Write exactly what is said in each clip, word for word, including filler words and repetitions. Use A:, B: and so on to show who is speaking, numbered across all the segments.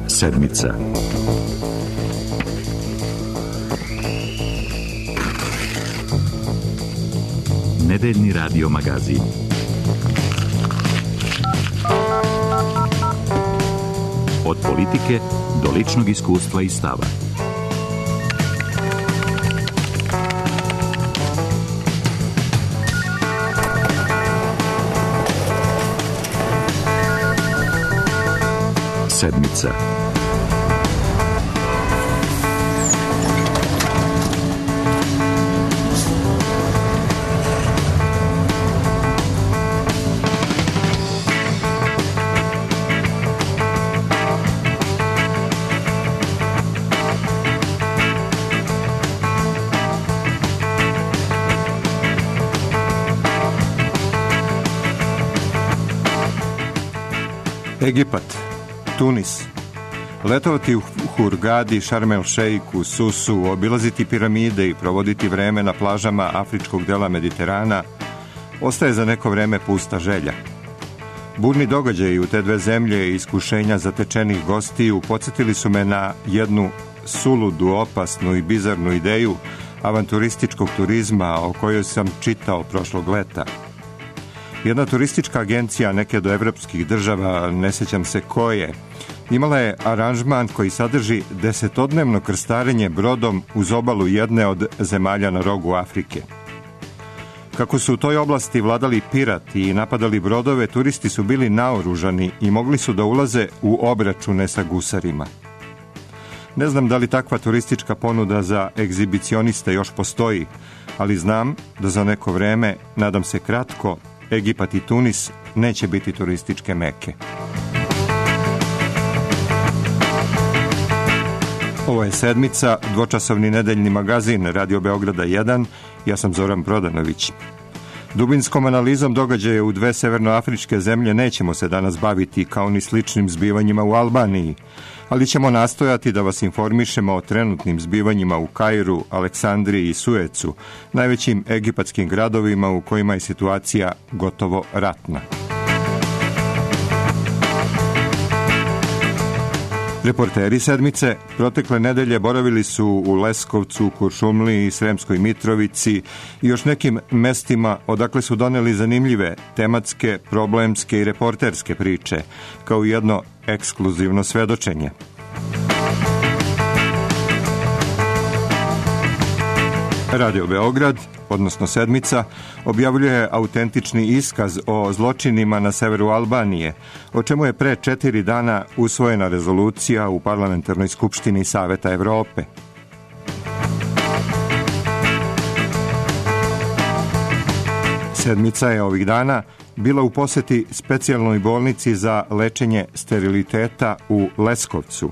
A: Sedmica. Nedeljni radio magazin. Od politike do ličnog iskustva i stava. Sedmica.
B: Egipat, Tunis. Letovati u Hurgadi, Šarm el Šeiku, Susu, obilaziti piramide i provoditi vreme na plažama afričkog dela Mediterana ostaje za neko vreme pusta želja. Burni događaji u te dve zemlje i iskušenja zatečenih gostiju podsjetili su me na jednu suludu, opasnu i bizarnu ideju avanturističkog turizma o kojoj sam čitao prošlog leta. Jedna turistička agencija neke do evropskih država, ne sjećam se koje, imala je aranžman koji sadrži desetodnevno krstarenje brodom uz obalu jedne od zemalja na rogu Afrike. Kako su u toj oblasti vladali pirati i napadali brodove, turisti su bili naoružani i mogli su da ulaze u obračune sa gusarima. Ne znam da li takva turistička ponuda za egzibicioniste još postoji, ali znam da za neko vreme, nadam se kratko, Egipat i Tunis neće biti turističke meke. Ovo je Sedmica, dvočasovni nedeljni magazin Radio Beograda jedan. Ja sam Zoran Prodanović. Dubinskom analizom događaja u dve severnoafričke zemlje nećemo se danas baviti kao ni sličnim zbivanjima u Albaniji, ali ćemo nastojati da vas informišemo o trenutnim zbivanjima u Kairu, Aleksandriji i Suecu, najvećim egipatskim gradovima u kojima je situacija gotovo ratna. Reporteri Sedmice protekle nedelje boravili su u Leskovcu, Kuršumliji, Sremskoj Mitrovici i još nekim mestima odakle su doneli zanimljive tematske, problemske i reporterske priče, kao jedno ekskluzivno svedočenje. Radio Beograd, odnosno Sedmica, objavljuje autentični iskaz o zločinima na severu Albanije, o čemu je pre četiri dana usvojena rezolucija u Parlamentarnoj skupštini Saveta Evrope. Sedmica je ovih dana bila u poseti specijalnoj bolnici za lečenje steriliteta u Leskovcu.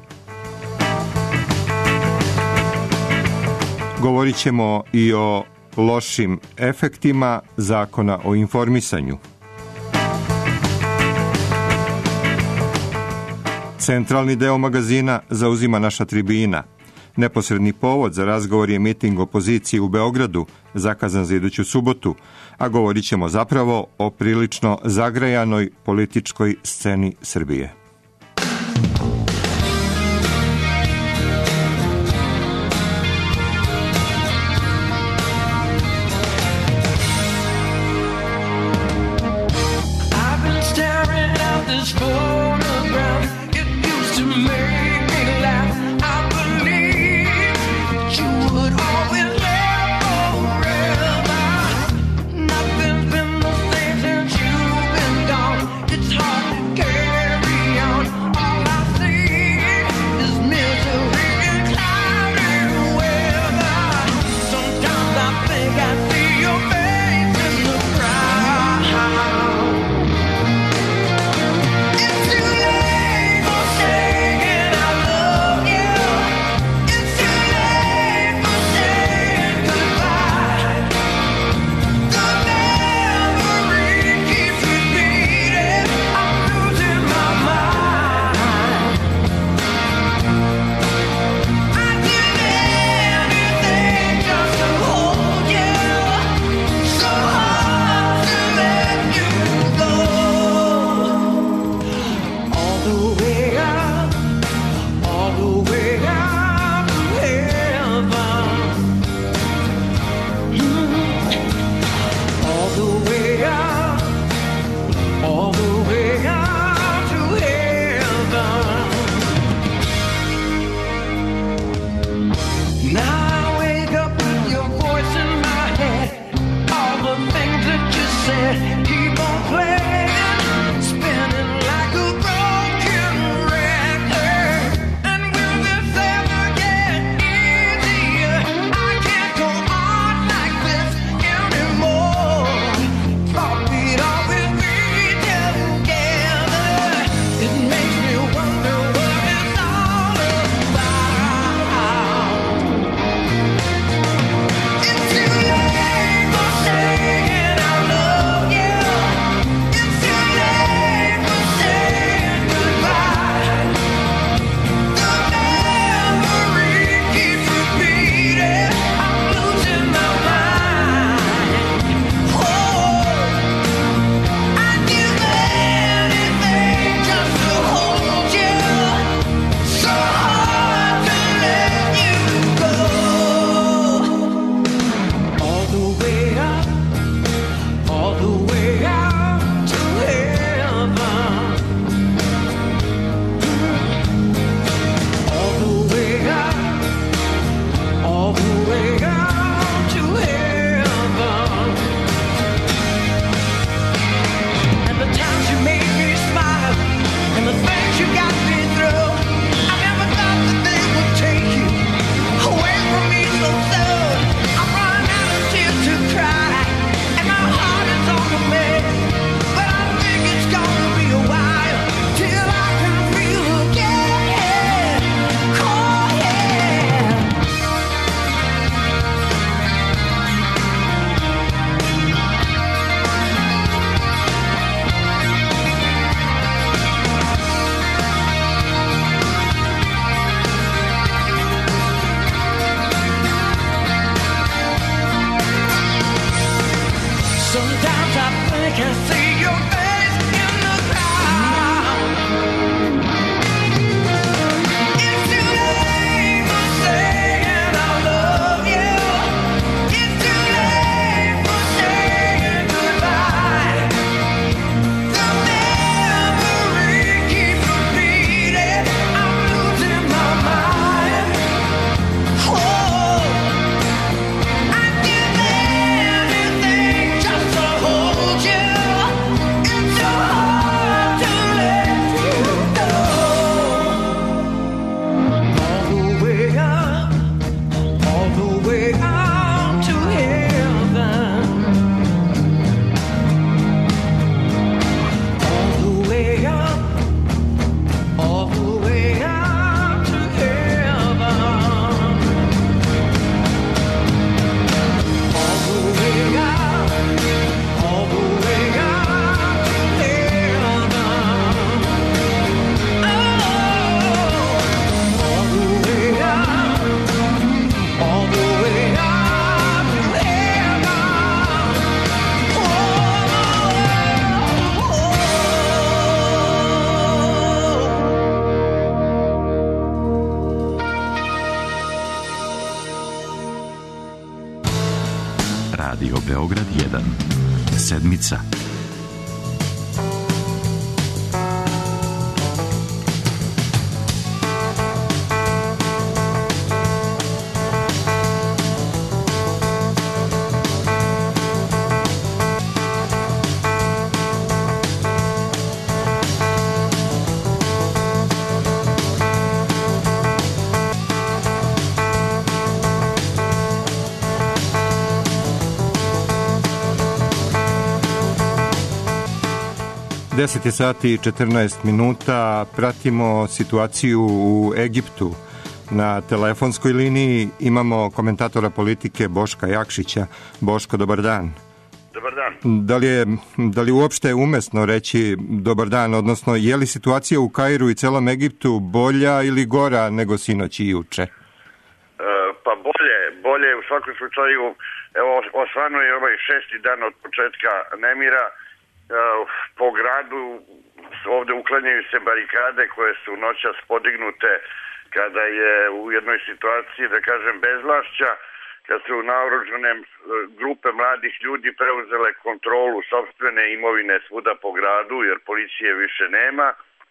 B: Govorit ćemo i o lošim efektima zakona o informisanju. Centralni deo magazina zauzima naša tribina. Neposredni povod za razgovor je miting opozicije u Beogradu, zakazan za iduću subotu, a govorit ćemo zapravo o prilično zagrejanoj političkoj sceni Srbije.
C: It's
A: Beograd jedan. Sedmica.
B: deset sati i četrnaest minuta, pratimo situaciju u Egiptu. Na telefonskoj liniji imamo komentatora politike Boška Jakšića. Boško, dobar dan.
C: Dobar dan.
B: Da li je, da li uopšte umesno reći dobar dan, odnosno je li situacija u Kairu i celom Egiptu bolja ili gora nego sinoć i juče?
C: E, pa bolje, bolje u svakom slučaju. Evo, osvano je ovaj šesti dan od početka nemira. Po gradu ovde uklanjaju se barikade koje su noćas podignute kada je u jednoj situaciji, da kažem, bezvlašća, kad su naoružane grupe mladih ljudi preuzele kontrolu sopstvene imovine svuda po gradu, jer policije više nema.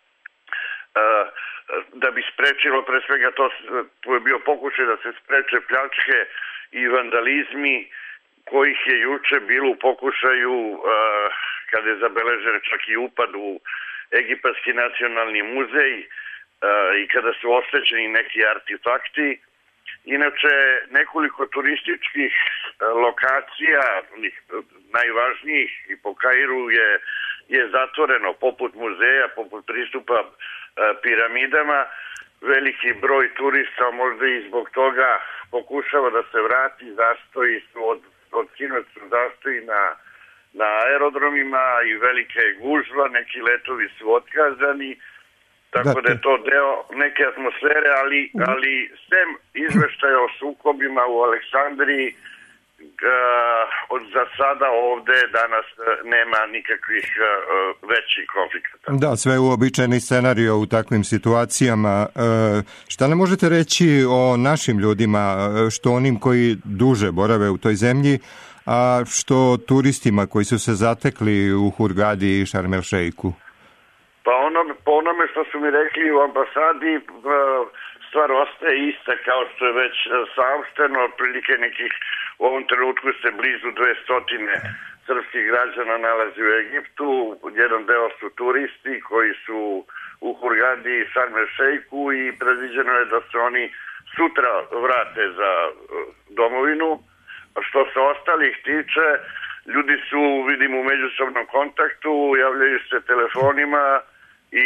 C: Da bi sprečilo, pre svega to, to je bio pokušaj da se spreče pljačke i vandalizmi, kojih je juče bilo u pokušaju kada je zabeležen čak i upad u Egipatski nacionalni muzej i kada su oštećeni neki artefakti. Inače, nekoliko turističkih lokacija, najvažnijih i po Kairu je, je zatvoreno, poput muzeja, poput pristupa piramidama. Veliki broj turista možda i zbog toga pokušava da se vrati, zastoji su od, od sinoć su zastoji na na aerodromima i velike gužva, neki letovi su otkazani, tako da je to deo neke atmosfere, ali, ali sem izveštaja o sukobima u Aleksandriji, uh, od za sada ovde danas nema nikakvih uh, većih konflikata.
B: Da, sve uobičajeni scenario u takvim situacijama. Uh, šta ne možete reći o našim ljudima, što onim koji duže borave u toj zemlji, a što turistima koji su se zatekli u Hurgadi i Šarm el Šeiku?
C: Pa ono, po onome što su mi rekli u ambasadi, stvar ostaje ista kao što je već saopšteno, otprilike nekih, u ovom trenutku se blizu dvesta srpskih građana nalazi u Egiptu, jedan deo su turisti koji su u Hurgadi i Šarm el Šeiku i predviđeno je da se oni sutra vrate za domovinu. Što se ostalih tiče, ljudi su, vidim, u međusobnom kontaktu, javljaju se telefonima i,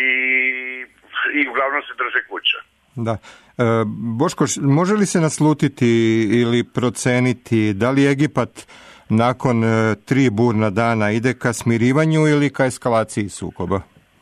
C: i uglavnom se drže kuća.
B: Da. E, Boško, može li se naslutiti ili proceniti da li Egipat nakon e, tri burna dana ide ka smirivanju ili ka eskalaciji sukoba?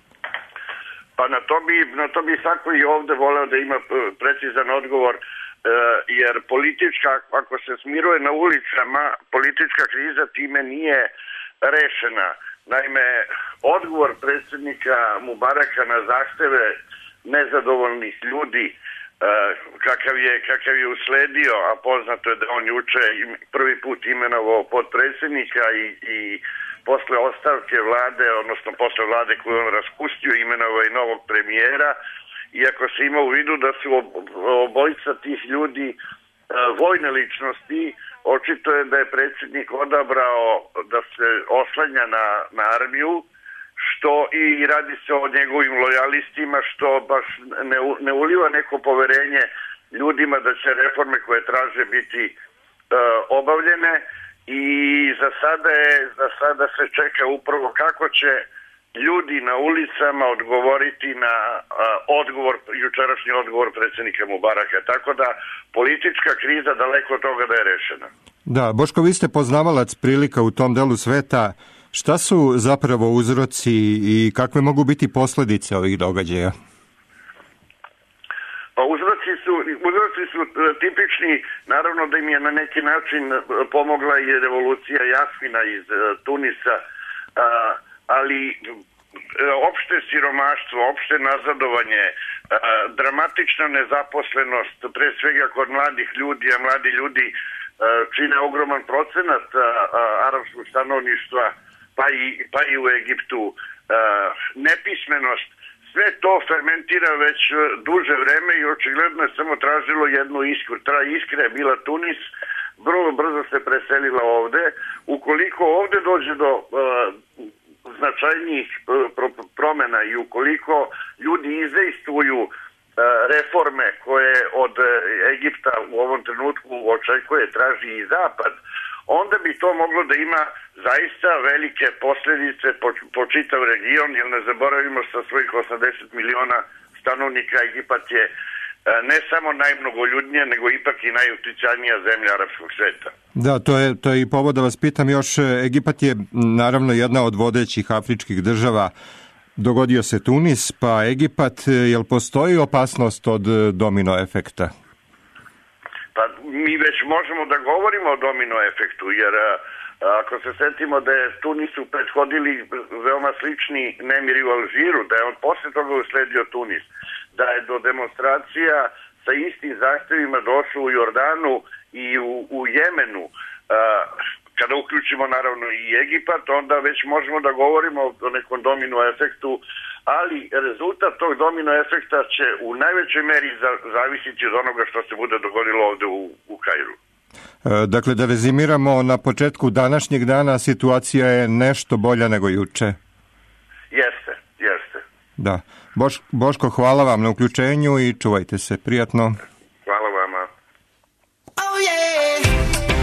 C: Pa na to bi, na to bi svako i ovde voleo da ima precizan odgovor, jer politička, ako se smiruje na ulicama, politička kriza time nije rešena. Naime, odgovor predsjednika Mubaraka na zahteve nezadovoljnih ljudi, kakav je, kakav je usledio, a poznato je da on juče prvi put imenovao podpredsjednika i, i posle ostavke vlade, odnosno posle vlade koju on raspustio, imenovao i novog premijera. Iako se ima u vidu da su obojica tih ljudi e, vojne ličnosti, očito je da je predsjednik odabrao da se oslanja na, na armiju, što i radi se o njegovim lojalistima, što baš ne, ne uliva neko poverenje ljudima da će reforme koje traže biti e, obavljene i za sada, je, za sada se čeka upravo kako će ljudi na ulicama odgovoriti na a, odgovor, jučerašnji odgovor predsjednika Mubaraka. Tako da politička kriza daleko od toga da je rešena.
B: Da, Boško, vi ste poznavalac prilika u tom delu sveta. Šta su zapravo uzroci i kakve mogu biti posljedice ovih događaja?
C: Pa uzroci su, uzroci su tipični, naravno da im je na neki način pomogla i revolucija Jasmina iz Tunisa, a, ali opšte siromaštvo, opšte nazadovanje, dramatična nezaposlenost, pre svega kod mladih ljudi, a mladi ljudi čine ogroman procenat arapskog stanovništva, pa i, pa i u Egiptu, nepismenost, sve to fermentira već duže vreme i očigledno je samo tražilo jednu iskru. Ta iskra je bila Tunis, vrlo brzo se preselila ovde. Ukoliko ovde dođe do uh, značajnijih uh, promena i ukoliko ljudi izdejstvuju uh, reforme koje od uh, Egipta u ovom trenutku očekuje, traži i Zapad, onda bi to moglo da ima zaista velike posljedice po, po čitav region, jer ne zaboravimo sa svojih osamdeset miliona stanovnika Egipat je ne samo najmnogoljudnija, nego ipak i najuticajnija zemlja arapskog sveta.
B: Da, to je, to je i povod da vas pitam još. Egipat je naravno jedna od vodećih afričkih država. Dogodio se Tunis, pa Egipat. Jel postoji opasnost od domino efekta?
C: Pa mi već možemo da govorimo o domino efektu, jer ako se setimo da je Tunisu prethodili veoma slični nemiri u Alžiru, da je on posle toga usledio Tunis, da je do demonstracija sa istim zahtevima došlo u Jordanu i u, u Jemenu. Kada uključimo naravno i Egipat, onda već možemo da govorimo o nekom domino efektu, ali rezultat tog domino efekta će u najvećoj meri zavisiti od onoga što se bude dogodilo ovde u, u Kairu.
B: Dakle, da rezimiramo, na početku današnjeg dana situacija je nešto bolja nego juče.
C: Jeste, jeste.
B: Da. Boš, Boško, hvala vam na uključenju i čuvajte se. Prijatno.
C: Hvala vama.
D: Oh, yeah.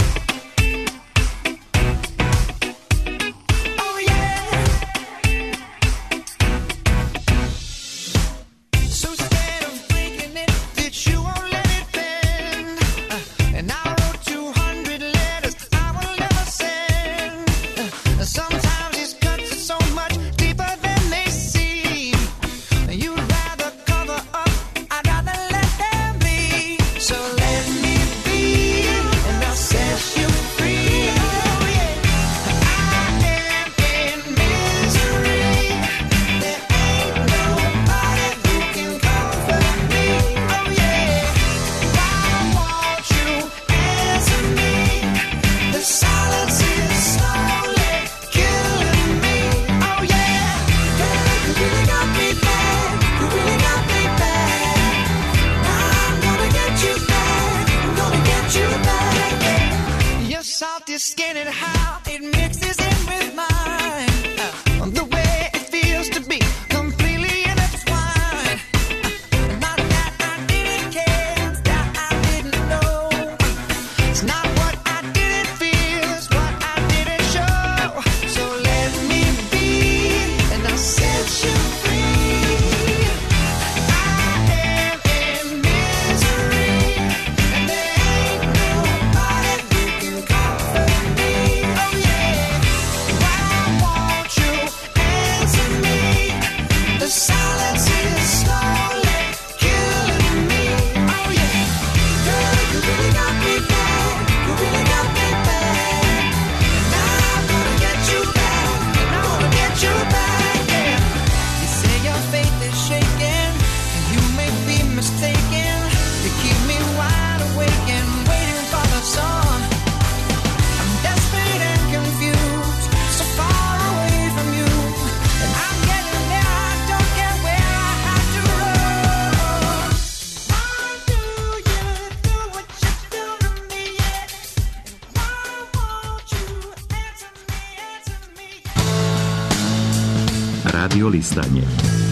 A: Radio listanje.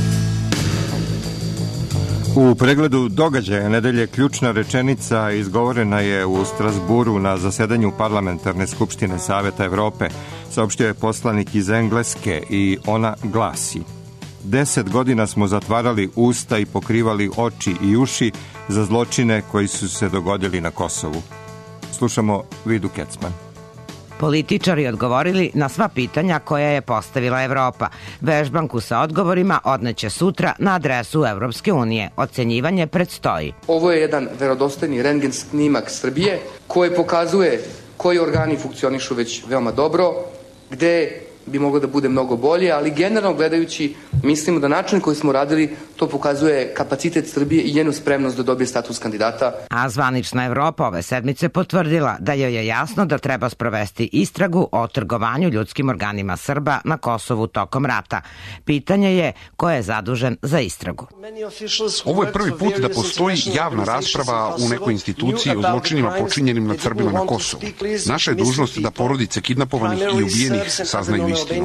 B: U pregledu događaja nedelje ključna rečenica izgovorena je u Strasburu na zasedanju Parlamentarne skupštine Saveta Evrope, saopštio je poslanik iz Engleske i ona glasi: Deset godina smo zatvarali usta i pokrivali oči i uši za zločine koji su se dogodili na Kosovu. Slušamo Vidu Kecman.
E: Političari odgovorili na sva pitanja koja je postavila Evropa. Vežbanku sa odgovorima odneće sutra na adresu Evropske unije. Ocenjivanje predstoji.
F: Ovo je jedan verodostojni rentgen snimak Srbije koji pokazuje koji organi funkcionišu već veoma dobro, gde bi moglo da bude mnogo bolje, ali generalno gledajući Mislimo da način koji smo radili to pokazuje kapacitet Srbije i njenu spremnost da dobije status kandidata.
E: A zvanična Evropa ove sedmice potvrdila da joj je jasno da treba sprovesti istragu o trgovanju ljudskim organima Srba na Kosovu tokom rata. Pitanje je ko je zadužen za istragu.
G: Ovo je prvi put da postoji javna rasprava u nekoj instituciji o zločinima počinjenim nad Srbima na Kosovu. Naša je dužnost da porodice kidnapovanih i ubijenih saznaju istinu.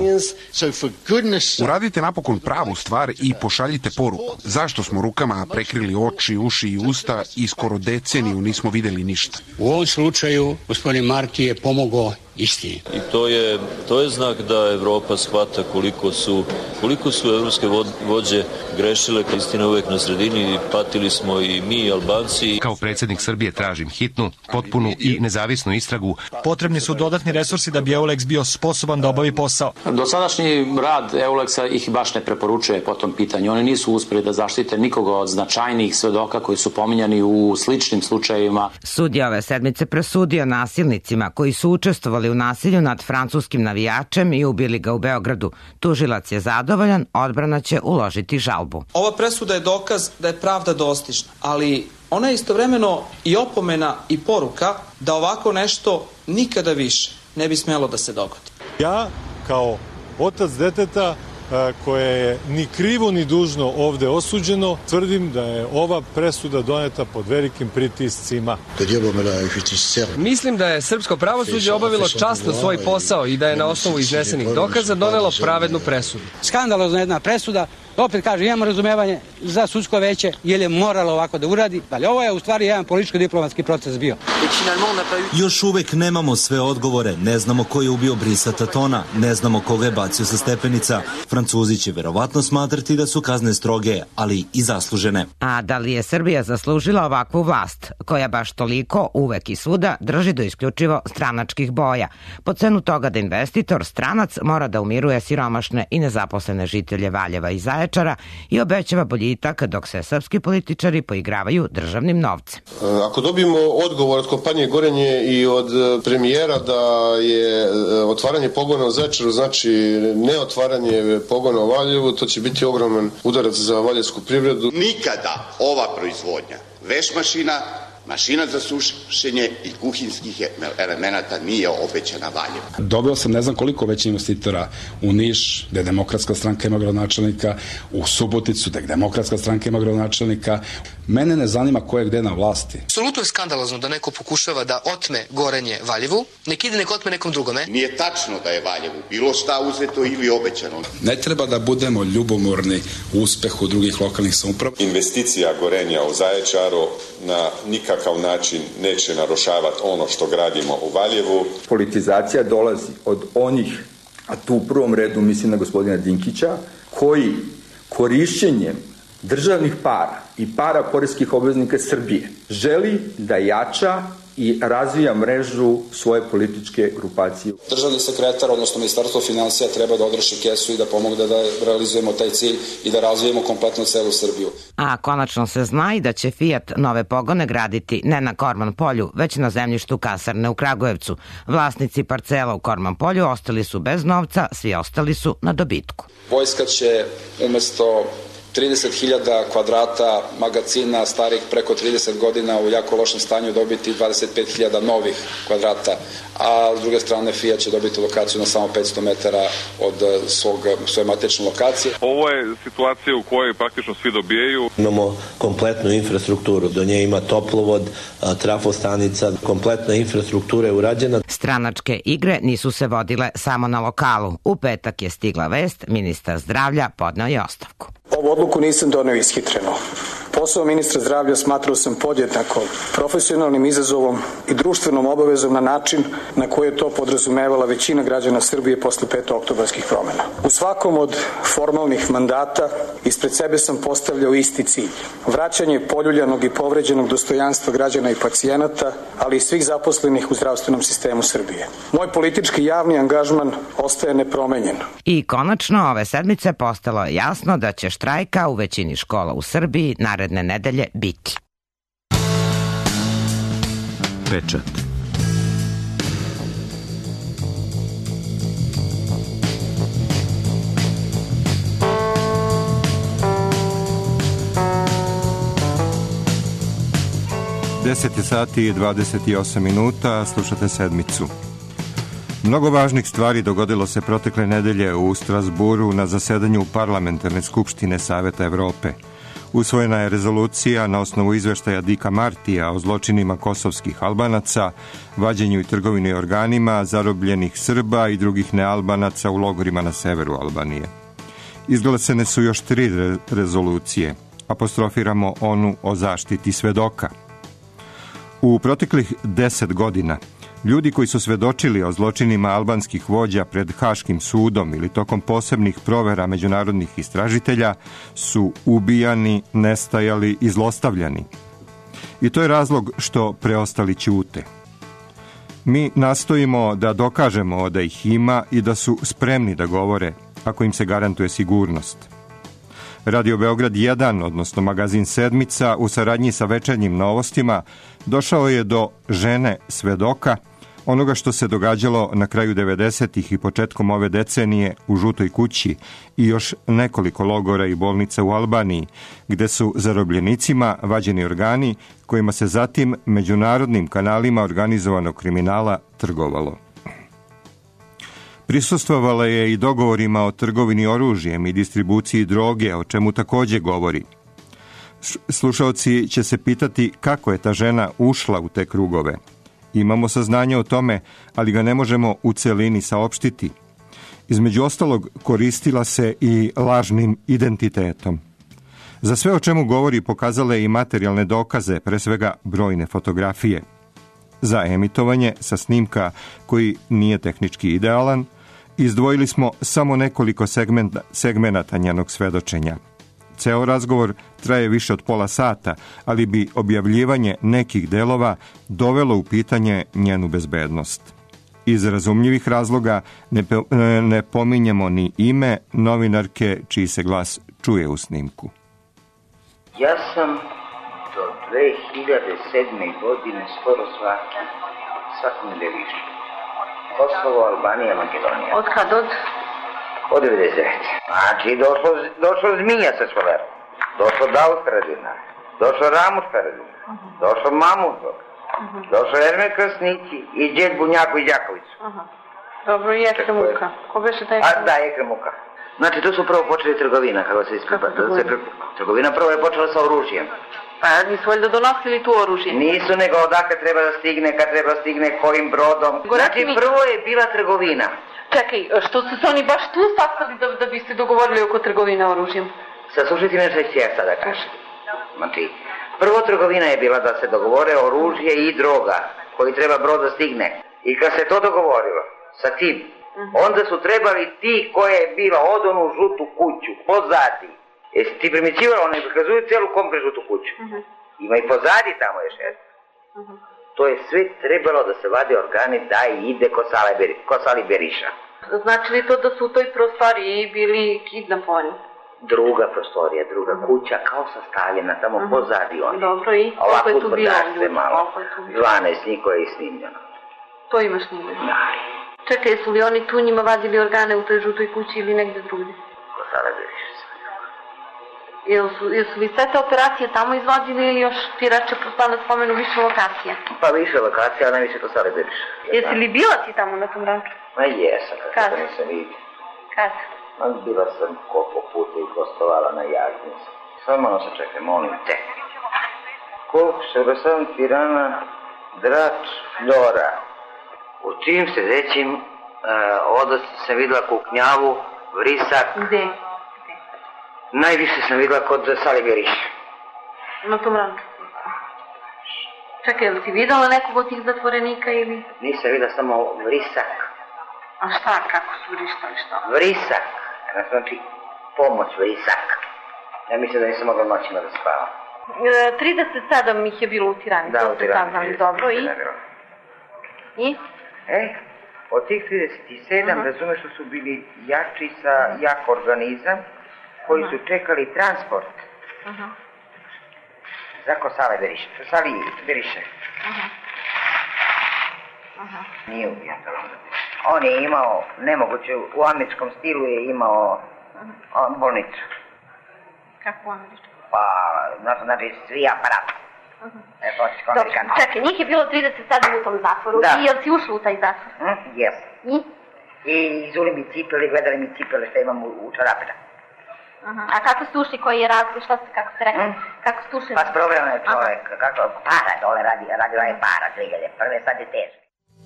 G: Uradite napokon pravu stvar i pošaljite poruku. Zašto smo rukama prekrili oči, uši i usta i skoro deceniju nismo videli ništa?
H: U ovom slučaju gospodin Marti je pomogao istini.
I: I to je, to je znak da Evropa shvata koliko su, koliko su evropske vođe grešile. Istina uvek na sredini, patili smo i mi i Albanci.
J: Kao predsjednik Srbije tražim hitnu, potpunu i nezavisnu istragu.
K: Potrebni su dodatni resursi da bi Euleks bio sposoban da obavi posao.
L: Dosadašnji rad Euleksa ih baš ne preporučuje po tom pitanju. Oni nisu uspeli da zaštite nikoga od značajnijih svedoka koji su pominjani u sličnim slučajevima.
E: Sudija ove sedmice presudio nasilnicima koji su učestvovali u nasilju nad francuskim navijačem i ubili ga u Beogradu. Tužilac je zadovoljan, odbrana će uložiti žalbu.
M: Ova presuda je dokaz da je pravda dostižna, ali ona je istovremeno i opomena i poruka da ovako nešto nikada više ne bi smjelo da se dogodi.
N: Ja, kao otac deteta koje je ni krivo ni dužno ovde osuđeno, tvrdim da je ova presuda doneta pod velikim pritiscima.
O: Mislim da je srpsko pravosuđe obavilo časno svoj posao i da je na osnovu iznesenih dokaza donelo pravednu presudu.
P: Skandalozna jedna presuda. Opet kažem, imamo razumevanje za sudsko veće, jer je moralo ovako da uradi, ali ovo je u stvari jedan političko-diplomatski proces bio.
Q: Još uvek nemamo sve odgovore, ne znamo ko je ubio Brisa Tatona, ne znamo koga je bacio sa stepenica. Francuzi će verovatno smatrati da su kazne stroge, ali i zaslužene.
E: A da li je Srbija zaslužila ovakvu vlast, koja baš toliko, uvek i svuda, drži do isključivo stranačkih boja? Po cenu toga da investitor, stranac, mora da umiruje siromašne i nezaposlene žitelje Valjeva i Zaječara i obećava boljitak dok se srpski političari poigravaju državnim novcem.
R: Ako dobijemo odgovor od kompanije Gorenje i od premijera da je otvaranje pogona u Zaječaru znači neotvaranje pogona u Valjevu, to će biti ogroman udarac za valjevsku privredu.
S: Nikada ova proizvodnja veš mašina, mašina za sušenje i kuhinskih elemenata nije obećana Valjevu.
T: Dobio sam ne znam koliko već investitora u Niš, gde Demokratska stranka ima gradonačelnika, u Suboticu, gde Demokratska stranka ima gradonačelnika. Mene ne zanima ko je gde na vlasti.
F: Apsolutno je skandalozno da neko pokušava da otme Gorenje Valjevu, nek ide nek otme nekom drugome.
S: Nije tačno da je Valjevu bilo šta uzeto ili obećano.
T: Ne treba da budemo ljubomorni u uspehu drugih lokalnih samouprava.
U: Investicija Gorenja u Zaječaru na nikakav način neće narušavati ono što gradimo u Valjevu.
V: Politizacija dolazi od onih, a tu u prvom redu mislim na gospodina Dinkića, koji korišćenjem državnih para i para poreskih obveznika Srbije želi da jača i razvija mrežu svoje političke grupacije.
T: Državni sekretar, odnosno Ministarstvo finansija, treba da odreši kesu i da pomogne da realizujemo taj cilj i da razvijemo kompletno celu Srbiju.
E: A konačno se zna i da će Fiat nove pogone graditi ne na Korman polju, već na zemljištu kasarne u Kragujevcu. Vlasnici parcela u Korman polju ostali su bez novca, svi ostali su na dobitku.
T: Vojska će umesto trideset hiljada kvadrata magacina starih preko trideset godina u jako lošem stanju dobiti dvadeset pet hiljada novih kvadrata, a s druge strane Fiat će dobiti lokaciju na samo petsto metara od svog, svoje matične lokacije.
W: Ovo je situacija u kojoj praktično svi dobijaju.
X: Imamo kompletnu infrastrukturu, do nje ima toplovod, trafostanica, kompletna infrastruktura je urađena.
E: Stranačke igre nisu se vodile samo na lokalu. U petak je stigla vest, ministar zdravlja podneo je ostavku.
Y: Ovu odluku nisam doneo ishitreno. Posao ministra zdravlja smatrao sam podjednako profesionalnim izazovom i društvenom obavezom na način na koji je to podrazumevala većina građana Srbije posle petooktobarskih promena. U svakom od formalnih mandata ispred sebe sam postavljao isti cilj. Vraćanje poljuljanog i povređenog dostojanstva građana i pacijenata, ali i svih zaposlenih u zdravstvenom sistemu Srbije. Moj politički javni angažman ostaje nepromenjen.
E: I konačno ove sedmice postalo je jasno da će štrajka u većini škola u Srbiji naredne nedelje biti.
A: Pečat.
B: deset sati i dvadeset osam minuta, slušate Sedmicu. Mnogo važnih stvari dogodilo se protekle nedelje u Strasburu na zasedanju Parlamentarne skupštine Saveta Evrope. Usvojena je rezolucija na osnovu izveštaja Dika Martija o zločinima kosovskih Albanaca, vađenju i trgovini organima, zarobljenih Srba i drugih nealbanaca u logorima na severu Albanije. Izglasane su još tri re- rezolucije. Apostrofiramo onu o zaštiti svedoka. U proteklih deset godina ljudi koji su svedočili o zločinima albanskih vođa pred Haškim sudom ili tokom posebnih provera međunarodnih istražitelja su ubijani, nestajali i zlostavljani. I to je razlog što preostali ćute. Mi nastojimo da dokažemo da ih ima i da su spremni da govore ako im se garantuje sigurnost. Radio Beograd jedan, odnosno magazin Sedmica, u saradnji sa Večernjim novostima, došao je do žene svedoka, onoga što se događalo na kraju devedesetih i početkom ove decenije u Žutoj kući i još nekoliko logora i bolnica u Albaniji, gde su zarobljenicima vađeni organi kojima se zatim međunarodnim kanalima organizovanog kriminala trgovalo. Prisustvovala je i dogovorima o trgovini oružjem i distribuciji droge, o čemu takođe govori. Slušaoci će se pitati kako je ta žena ušla u te krugove. Imamo saznanje o tome, ali ga ne možemo u celini saopštiti. Između ostalog, koristila se i lažnim identitetom. Za sve o čemu govori pokazale i materijalne dokaze, pre svega brojne fotografije. Za emitovanje sa snimka koji nije tehnički idealan, izdvojili smo samo nekoliko segmenta, segmenata njenog svedočenja. Ceo razgovor traje više od pola sata, ali bi objavljivanje nekih delova dovelo u pitanje njenu bezbednost. Iz razumljivih razloga ne, ne pominjemo ni ime novinarke čiji se glas čuje u snimku.
C: Ja sam do dve hiljade sedme. godine skoro svaki, svakom nedeljištu. Kosovo, Albanija, Makedonija.
D: Od kad od?
C: Od devedeset devete. Znači, došlo, došlo Zmija sa Školerom. Došlo Davut Haradina. Došlo Ramuš Haradina. Uh-huh. Došlo Mamutog. Uh-huh. Došlo Erme Krasnici i Đed Bunjako iz Jakovicu.
D: Uh-huh. Dobro, i Ekremuka. Ko beše taj Ekremuka?
C: A, da, Ekremuka. Znači, tu su prvo počeli trgovina, kako se iskupa. Se pre... Trgovina prvo je počela sa oružjem.
D: Pa, nisu valjda donosili tu oružje?
C: Nisu, nego odakle treba da stigne, kad treba da stigne, kojim brodom. Znači, mi... prvo je bila trgovina.
D: Čekaj, što su se oni baš tu sastali da, da bi se dogovorili oko trgovine oružjem?
C: Saslušajte me što ću ja sada kažem. Znači, prvo trgovina je bila da se dogovore oružje i droga, koji treba brod da stigne. I kad se to dogovorilo sa tim, uh-huh. onda su trebali ti koje je bila od onu žutu kuću, pozadi. Jesi ti primjećivala, oni prikazuju celu kompre žutu kuću. Uh-huh. Ima i pozadi tamo još jedan. Uh-huh. To je sve trebalo da se vade organi da ide ko Sali Beriša.
D: Znači li to da su u toj prostoriji bili kidnapovani?
C: Druga prostorija, druga uh-huh. kuća, kao sastavljena, tamo uh-huh. pozadi oni.
D: Dobro, i koliko je tu bilo ljudi?
C: dvanaest njih koje je snimljeno.
D: To imaš snimljeno?
C: Da.
D: Čekaj, su li oni tu njima vadili organe u toj žutoj kući ili negde drugdje?
C: Ko Sali Beriša.
D: Jesu, jesu li sve te operacije tamo izvodili ili još ti reče na spomenu više lokacija?
C: Pa više lokacija, ali najviše to Sali Beriša.
D: Jesi li bila ti tamo na tom ranču?
C: Ma jesam, kako to nisam vidio.
D: Kad?
C: Ma bila sam koliko puta i gostovala na Jagnjicu. Samo malo se čekaj, molim te. Koliko se Rosan Tirana, Drač, Flora. U čim sljedećim uh, odnosi sam videla kuknjavu, vrisak.
D: Gde?
C: Najviše sam videla kod Sali Beriša.
D: Na tom ranču? Čekaj, li si videla nekog od tih zatvorenika ili?
C: Nisam videla samo vrisak.
D: A šta, kako su vrištali, šta?
C: Vrisak, znači pomoć vrisak. Ja mislim da nisam mogla noćima da spavam.
D: E, trideset sedam ih je bilo u Tirani.
C: Da, u Tirani.
D: Dobro, i? I?
C: E, od tih trideset sedam, uh-huh. razumeš što su bili jači sa jak organizam, koji uh-huh. su čekali transport. Uh-huh. Za ko Sali Beriša. Sali Beriša. Uh-huh. Uh-huh. Nije ubijan da vam On je imao, nemoguće, u američkom stilu je imao uh-huh. on, bolnicu.
D: Kako u američkom?
C: Pa, znači, svi aparat. E, hoćeš kontrikant.
D: Čekaj, njih je bilo trideset sedam u tom zatvoru.
C: Da.
D: I jel si ušla u taj zatvor?
C: Hm, jes.
D: I?
C: I izuli mi cipele, gledali mi cipele što imam u, u čarapina.
D: Aha. A kako ste ušli, koji je razlog, šta ste, kako ste rekli? Mm. Kako ste ušli?
C: Pa sprobrano je čovjek, kako, para dole radi, radio je para, dve hiljade prve, sad je teže.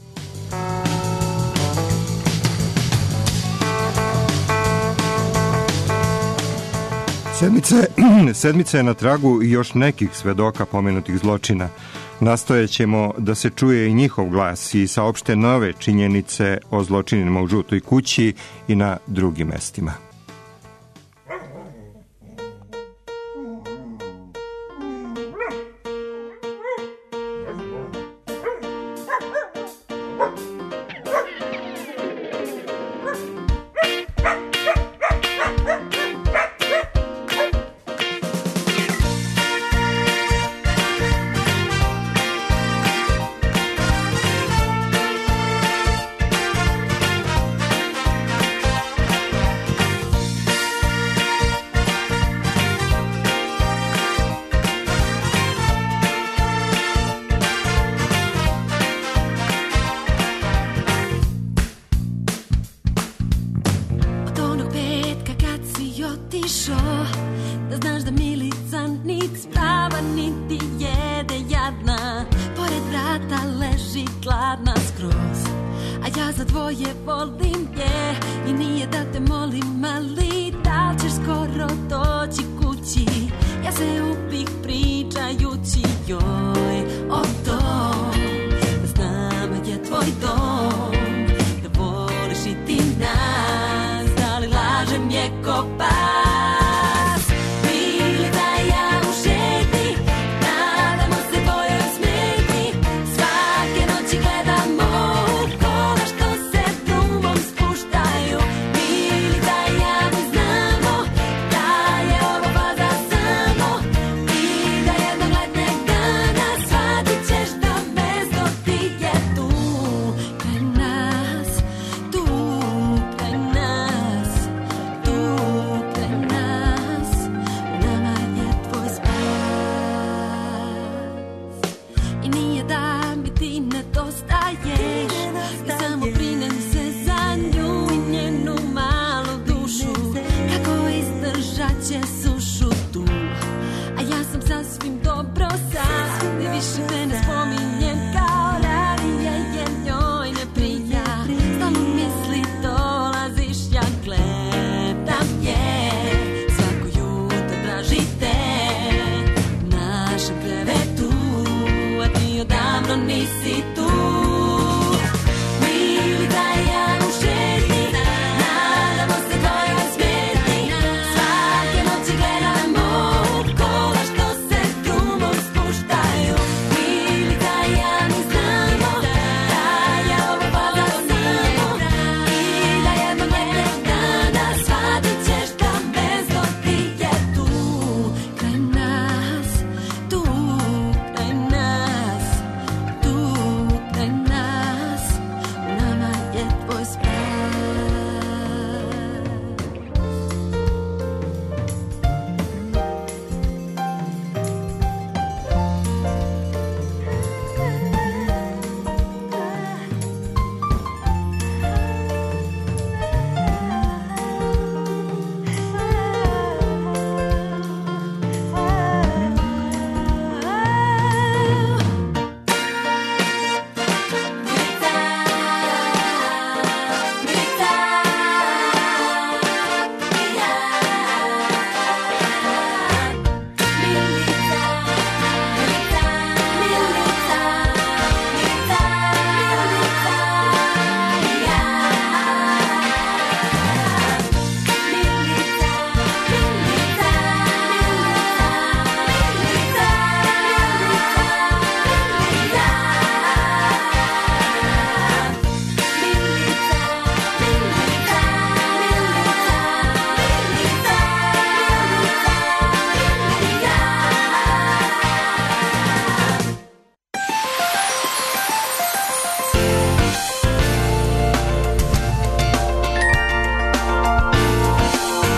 B: Sedmica je, sedmica je na tragu i još nekih svedoka pomenutih zločina. Nastojećemo da se čuje i njihov glas i saopšte nove činjenice o zločinima u Žutoj kući i na drugim mestima.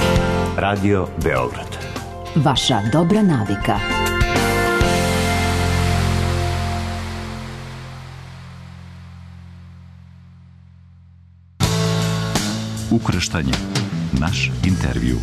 A: Radio Beograd.
G: Vaša dobra navika.
A: Ukrštanje. Naš intervju.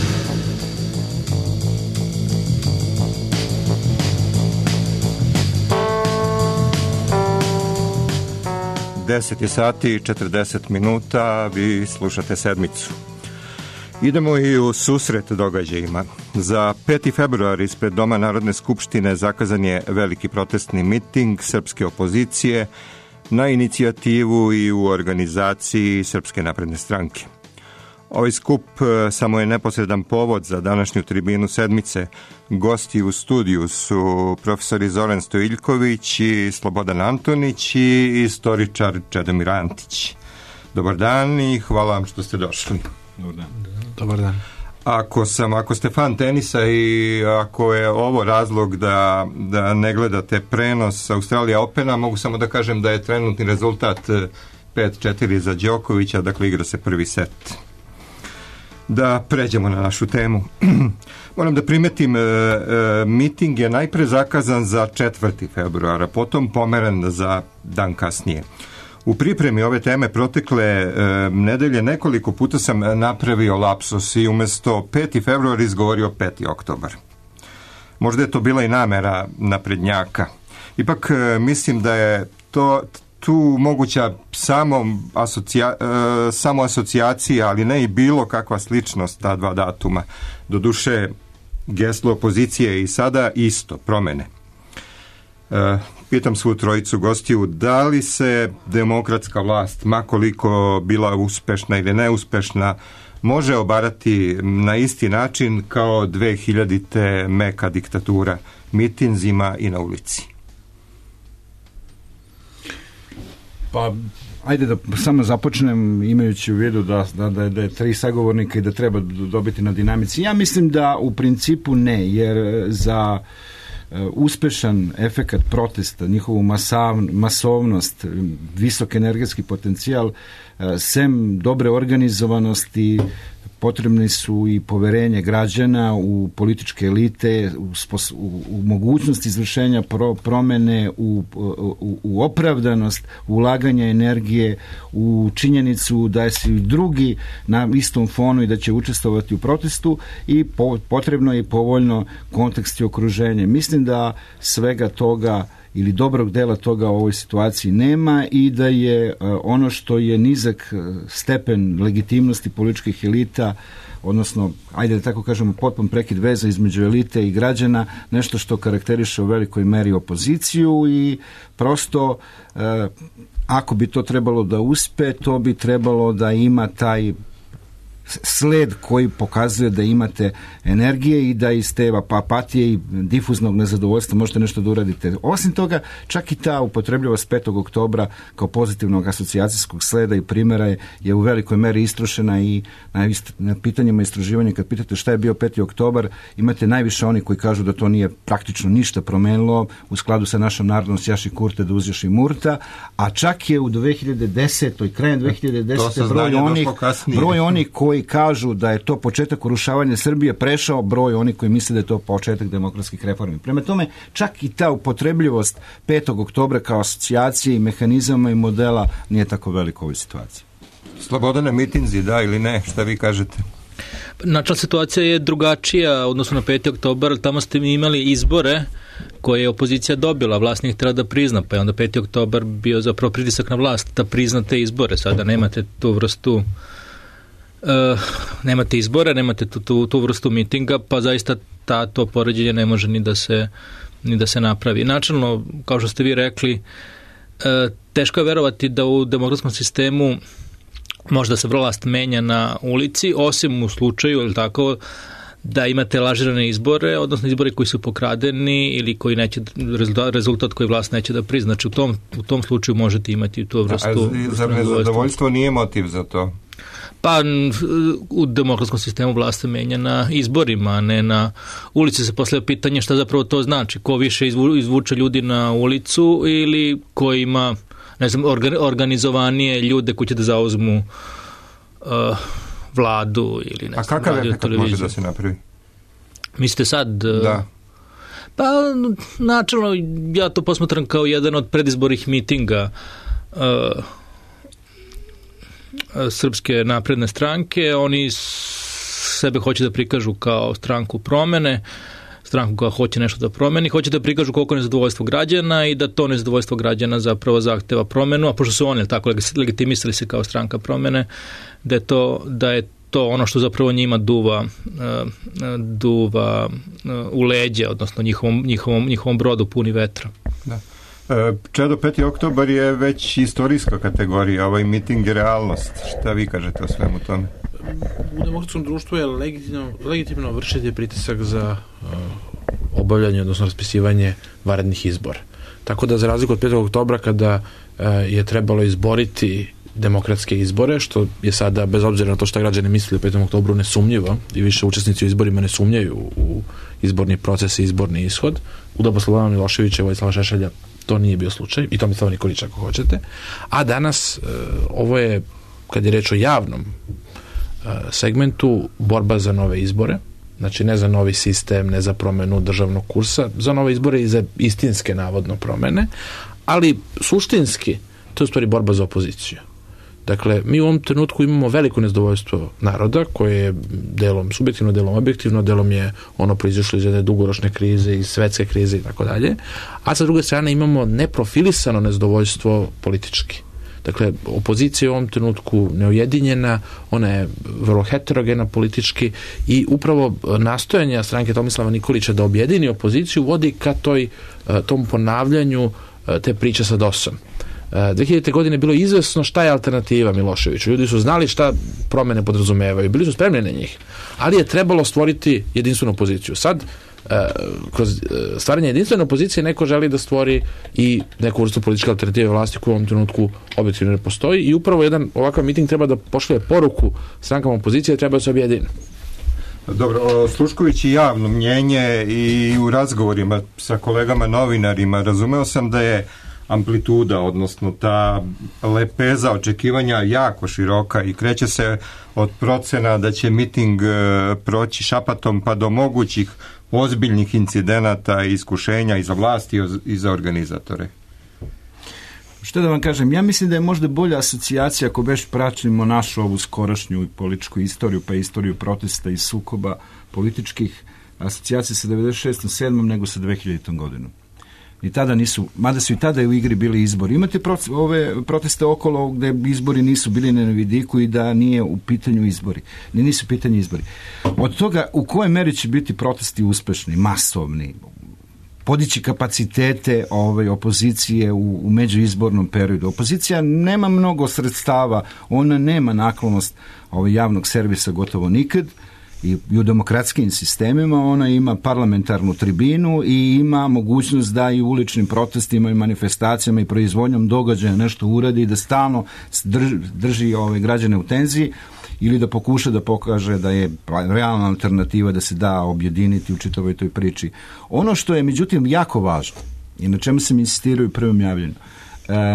B: deset je sati i četrdeset minuta, vi slušate Sedmicu. Idemo i u susret događajima. Za peti februar ispred Doma Narodne skupštine zakazan je veliki protestni miting srpske opozicije na inicijativu i u organizaciji Srpske napredne stranke. Ovaj skup samo je neposredan povod za današnju tribinu Sedmice. Gosti u studiju su profesori Zoran Stojiljković i Slobodan Antonić i istoričar Čedomir Antić. Dobar dan i hvala vam što ste došli.
G: Dobar dan. Dobar dan.
B: Ako sam, ako ste fan tenisa i ako je ovo razlog da, da ne gledate prenos Australija Opena, mogu samo da kažem da je trenutni rezultat pet četiri za Đokovića, dakle igra se prvi set. Da pređemo na našu temu. Moram da primetim, e, e, miting je najpre zakazan za četvrti februara, potom pomeren za dan kasnije. U pripremi ove teme protekle e, nedelje nekoliko puta sam napravio lapsus i umjesto peti februar izgovorio peti oktobar. Možda je to bila i namera naprednjaka. Ipak e, mislim da je to tu moguća samo, asocija, e, samo asocijacija, ali ne i bilo kakva sličnost ta dva datuma. Doduše, geslo opozicije i sada isto, promene. E, pitam svu trojicu gostiju, da li se demokratska vlast, makoliko bila uspešna ili neuspešna, može obarati na isti način kao dve hiljadite meka diktatura, mitinzima i na ulici?
G: Pa, ajde da samo započnem imajući u vidu da, da, da, je, da je tri sagovornika i da treba dobiti na dinamici. Ja mislim da u principu ne, jer za uh, uspešan efekat protesta, njihovu masav, masovnost, visok energetski potencijal, uh, sem dobre organizovanosti, potrebni su i poverenje građana u političke elite, u, spos, u, u mogućnost izvršenja pro, promene, u, u, u opravdanost ulaganja energije, u činjenicu da su i drugi na istom fonu i da će učestvovati u protestu i po, potrebno je i povoljno kontekst i okruženje. Mislim da svega toga ili dobrog dela toga u ovoj situaciji nema i da je ono što je nizak stepen legitimnosti političkih elita, odnosno, ajde da tako kažemo, potpun prekid veza između elite i građana, nešto što karakteriše u velikoj meri opoziciju i prosto ako bi to trebalo da uspe, to bi trebalo da ima taj sled koji pokazuje da imate energije i da iz te apatije i difuznog nezadovoljstva možete nešto da uradite. Osim toga, čak i ta upotrebljivost petog oktobra kao pozitivnog asocijacijskog sleda i primjera je, je u velikoj meri istrošena i na, ist, na pitanjima istraživanja, kad pitate šta je bio peti oktobar, imate najviše oni koji kažu da to nije praktično ništa promenilo u skladu sa našom narodnom sjaši kurte da uzjaši murta, a čak je u dve hiljade desete. krajem dve hiljade desete. broj onih, broj onih koji kažu da je to početak urušavanja Srbije prešao broj onih koji misle da je to početak demokratskih reformi. Prema tome, čak i ta upotrebljivost petog oktobra kao asocijacije i mehanizama i modela nije tako velika u ovoj situaciji.
B: Slobodane, mitinzi, da ili ne? Šta vi kažete?
H: Načelna situacija je drugačija odnosno na peti oktobar, tamo ste imali izbore koje je opozicija dobila, vlast nije htjela da prizna, pa je onda peti oktobar bio zapravo pritisak na vlast da prizna te izbore. Sada nemate tu vrstu Uh, nemate izbore, nemate tu, tu, tu vrstu mitinga, pa zaista ta, to poređenje ne može ni da se, ni da se napravi. Načelno, kao što ste vi rekli, uh, teško je verovati da u demokratskom sistemu možda se vlast menja na ulici, osim u slučaju, ili tako, da imate lažirane izbore, odnosno izbore koji su pokradeni ili koji neće, rezultat, rezultat koji vlast neće da prizna. Znači u tom, u tom slučaju možete imati tu vrstu.
B: A zar nezadovoljstvo nije motiv za to?
H: Pa u demokratskom sistemu vlast se menja na izborima, a ne na ulici. Se postavlja pitanje šta zapravo to znači. Ko više izvu, izvuče ljudi na ulicu ili ko ima, ne znam, organizovanije ljude koji će da zauzmu uh, vladu ili ne znam.
B: A kakav efekt može da se napravi?
H: Mislite sad?
B: Da.
H: Pa načelno ja to posmatram kao jedan od predizbornih mitinga. Uh, Srpske napredne stranke. Oni sebe hoće da prikažu kao stranku promene, stranku koja hoće nešto da promeni, hoće da prikažu koliko nezadovoljstvo građana i da to nezadovoljstvo građana zapravo zahteva promenu, a pošto su oni tako legitimisali se kao stranka promene, da je to, da je to ono što zapravo njima duva, duva u leđe, odnosno njihovom, njihovom, njihovom brodu puni vetra.
B: Da. Čedo, peti oktobar je već istorijska kategorija, ovaj miting je realnost. Šta vi kažete o svemu tome?
I: U demokratskom društvu je legitimno, legitimno vršiti pritisak za uh, obavljanje, odnosno raspisivanje vanrednih izbora. Tako da za razliku od petog oktobra kada uh, je trebalo izboriti demokratske izbore, što je sada, bez obzira na to što građani misle o petom oktobru, nesumnjivo i više učesnici u izborima ne sumnjaju u izborni proces i izborni ishod. U doba Slobodana Miloševića i Vojislava Šešelja to nije bio slučaj, i Tomislava Nikolića ako hoćete. A danas uh, ovo je, kad je reč o javnom segmentu, borba za nove izbore, znači ne za novi sistem, ne za promenu državnog kursa, za nove izbore i za istinske navodno promene, ali suštinski to je u stvari borba za opoziciju. Dakle, mi u ovom trenutku imamo veliko nezadovoljstvo naroda, koje je delom subjektivno, delom objektivno, delom je ono proizašlo iz jedne dugoročne krize, iz svetske krize i tako dalje, a sa druge strane imamo neprofilisano nezadovoljstvo politički. Dakle, opozicija je u ovom trenutku neujedinjena, ona je vrlo heterogena politički i upravo nastojanja stranke Tomislava Nikolića da objedini opoziciju vodi ka toj, tom ponavljanju te priče sa dosom. dve hiljadite. godine je bilo izvesno šta je alternativa Miloševiću. Ljudi su znali šta promene podrazumevaju, bili su spremni na njih, ali je trebalo stvoriti jedinstvenu opoziciju. Sad, kroz stvaranje jedinstvene opozicije neko želi da stvori i neku vrstu političke alternative vlasti koja u ovom trenutku objektivno ne postoji i upravo jedan ovakav miting treba da pošalje poruku strankama opozicije, treba da se objedine.
B: Dobro, sluškujući javno mnjenje i u razgovorima sa kolegama novinarima, razumeo sam da je amplituda, odnosno ta lepeza očekivanja jako široka i kreće se od procena da će miting proći šapatom pa do mogućih ozbiljnih incidenata i iskušenja i za vlasti i za organizatore.
G: Što da vam kažem, ja mislim da je možda bolja asocijacija ako već praćimo našu ovu skorašnju političku istoriju, pa istoriju protesta i sukoba političkih, asocijacije sa devedeset šestom sedmom nego sa dve hiljaditom. godinom. I tada nisu, mada su i tada u igri bili izbori. Imate proces, ove proteste okolo gde izbori nisu bili na vidiku i da nije u pitanju izbori. Ne, nisu u pitanju izbori. Od toga u kojoj meri će biti protesti uspešni, masovni, podići kapacitete ove opozicije u, u međuizbornom periodu. Opozicija nema mnogo sredstava, ona nema naklonost ove javnog servisa gotovo nikad, i u demokratskim sistemima ona ima parlamentarnu tribinu i ima mogućnost da i u uličnim protestima i manifestacijama i proizvodnjom događaja nešto uradi, da stalno drži, drži ove građane u tenziji ili da pokuša da pokaže da je realna alternativa da se da objediniti u čitavoj toj priči. Ono što je međutim jako važno i na čemu sam insistirao u prvom javljenju, e,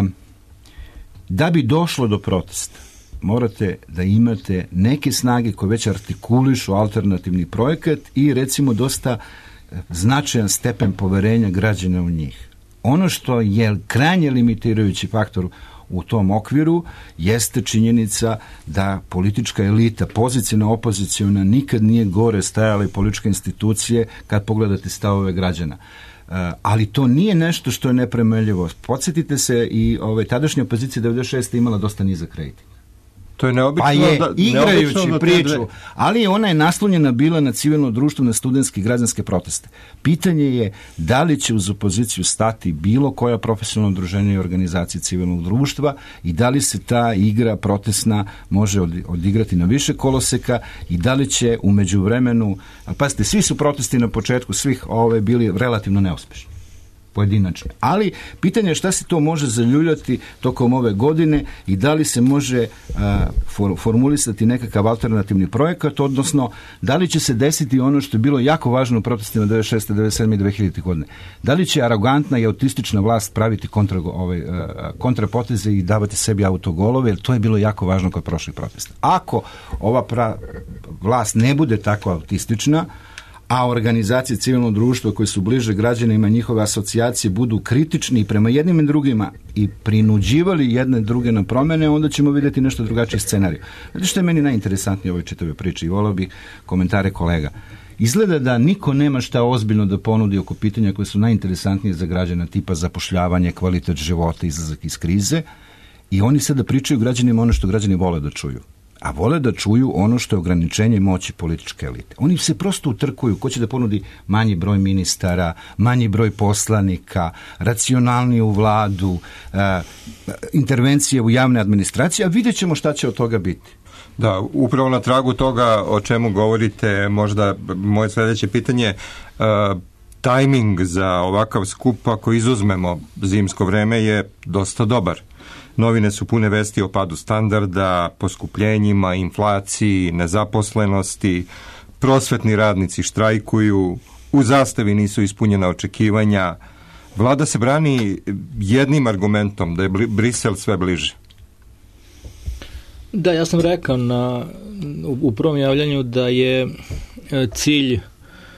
G: da bi došlo do protesta morate da imate neke snage koje već artikulišu alternativni projekat i recimo dosta značajan stepen poverenja građana u njih. Ono što je krajnje limitirajući faktor u tom okviru jeste činjenica da politička elita, pozicijna, opoziciona, nikad nije gore stajale političke institucije kad pogledate stavove građana. Uh, ali to nije nešto što je nepremeljivo. Podsjetite se i ove, tadašnja opozicija devedeset šeste imala dosta nizak rejting.
B: To je neobično,
G: pa je,
B: da,
G: igrajući
B: neobično
G: priču,
B: dve...
G: ali ona je naslonjena bila na civilno društvo, na studentske i građanske proteste. Pitanje je da li će uz opoziciju stati bilo koja profesionalna udruženja i organizacije civilnog društva i da li se ta igra protestna može odigrati na više koloseka i da li će u međuvremenu, a pazite, svi su protesti na početku svih ove bili relativno neuspešni, pojedinačne. Ali pitanje je šta se to može zaljuljati tokom ove godine i da li se može a, for, formulisati nekakav alternativni projekat, odnosno da li će se desiti ono što je bilo jako važno u protestima devedeset šeste, devedeset sedme i dve hiljadite. godine. Da li će arogantna i autistična vlast praviti kontra, ovaj, a, kontrapoteze i davati sebi autogolove, jer to je bilo jako važno kod prošlih protesta. Ako ova pra, vlast ne bude tako autistična, a organizacije civilnog društva koje su bliže građanima, njihove asocijacije budu kritični prema jednim i drugima i prinuđivali jedne druge na promene, onda ćemo vidjeti nešto drugačiji scenarij. Znate što je meni najinteresantnije u ovoj čitave priči i volao bih komentare kolega. Izgleda da niko nema šta ozbiljno da ponudi oko pitanja koje su najinteresantnije za građana, tipa zapošljavanje, kvalitet života, izlazak iz krize, i oni sada pričaju građanima ono što građani vole da čuju. A vole da čuju ono što je ograničenje moći političke elite. Oni se prosto utrkuju ko će da ponudi manji broj ministara, manji broj poslanika, racionalniju vladu, e, intervencije u javne administracije, a vidjet ćemo šta će od toga biti.
B: Da, upravo na tragu toga o čemu govorite, možda moje sljedeće pitanje, uh, tajming za ovakav skup, ako izuzmemo zimsko vreme, je dosta dobar. Novine su pune vesti o padu standarda, poskupljenjima, inflaciji, nezaposlenosti, prosvetni radnici štrajkuju, u zastavi nisu ispunjena očekivanja. Vlada se brani jednim argumentom, da je Brisel sve bliže.
H: Da, ja sam rekao na, u, u prvom javljanju da je cilj e,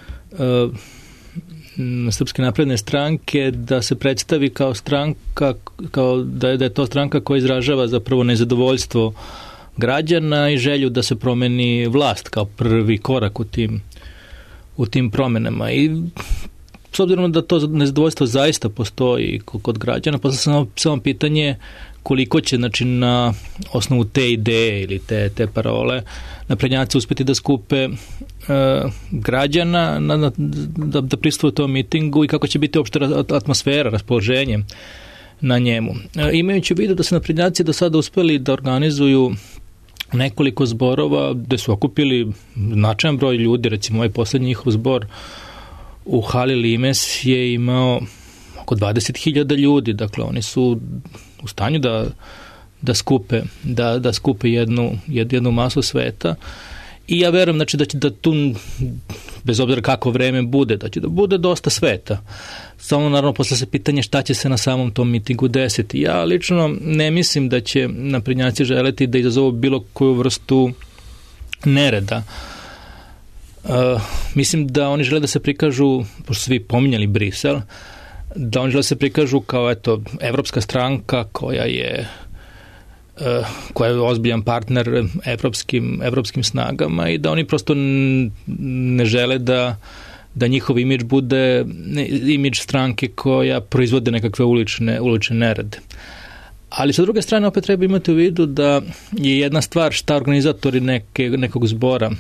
H: Srpske napredne stranke da se predstavi kao stranka, kao da je, da je to stranka koja izražava zapravo nezadovoljstvo građana i želju da se promeni vlast kao prvi korak u tim, u tim promenama. I s obzirom da to nezadovoljstvo zaista postoji kod građana, posle samo, samo pitanje koliko će, znači, na osnovu te ideje ili te, te parole naprednjaci uspjeti da skupe e, građana na, na, da, da prisustuju tom mitingu i kako će biti opšta atmosfera, raspoloženje na njemu. E, imajući u vidu da su naprednjaci do sada uspjeli da organizuju nekoliko zborova gde su okupili značajan broj ljudi, recimo ovaj posljednji njihov zbor u hali Limes je imao oko dvadeset hiljada ljudi, dakle oni su u stanju da, da skupe da, da skupe jednu, jednu masu sveta i ja verujem, znači, da će da tu, bez obzira kako vreme bude, da će da bude dosta sveta. Samo naravno posle se pitanje šta će se na samom tom mitingu desiti. Ja lično ne mislim da će naprednjaci želeti da izazovu bilo koju vrstu nereda. Uh, mislim da oni žele da se prikažu, pošto svi pominjali Brisel, da oni žele da se prikažu kao, eto, evropska stranka koja je uh, koja je ozbiljan partner evropskim, evropskim snagama i da oni prosto ne žele da da njihov imidž bude imidž stranke koja proizvode nekakve ulične, ulične nerede. Ali sa druge strane opet treba imati u vidu da je jedna stvar šta organizatori neke, nekog zbora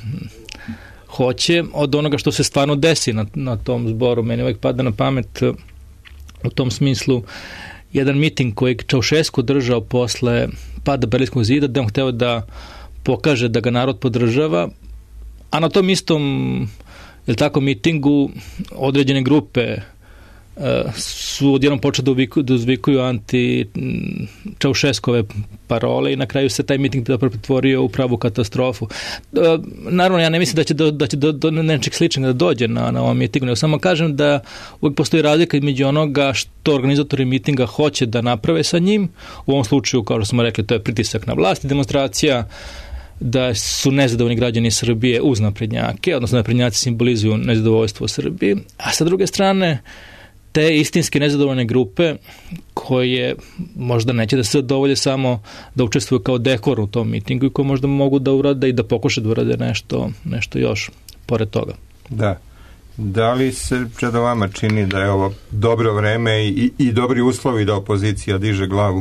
H: hoće od onoga što se stvarno desi na, na tom zboru. Meni uvijek pada na pamet u tom smislu jedan miting koji je Čaušesku držao posle pada Berlinskog zida, da on hteo da pokaže da ga narod podržava, a na tom istom, jel tako, mitingu određene grupe uh, su odjednom počeli da, uviku, da uzvikuju anti-Čaušeskove parole i na kraju se taj miting pretvorio u pravu katastrofu. Uh, naravno, ja ne mislim da će do, da će do, do nečeg sličnog da dođe na, na ovom mitingu, nego samo kažem da uvijek postoji razlika između onoga što organizatori mitinga hoće da naprave sa njim. U ovom slučaju, kao što smo rekli, to je pritisak na vlast i demonstracija da su nezadovoljni građani Srbije uz naprednjake, odnosno naprednjaci simbolizuju nezadovoljstvo Srbije, a sa druge strane te istinske nezadovoljne grupe koje možda neće da se dovolje samo da učestvuju kao dekor u tom mitingu i koje možda mogu da urade i da pokušaju da urade nešto, nešto još pored toga.
B: Da. Da li se Čedo vama čini da je ovo dobro vreme i, i dobri uslovi da opozicija diže glavu?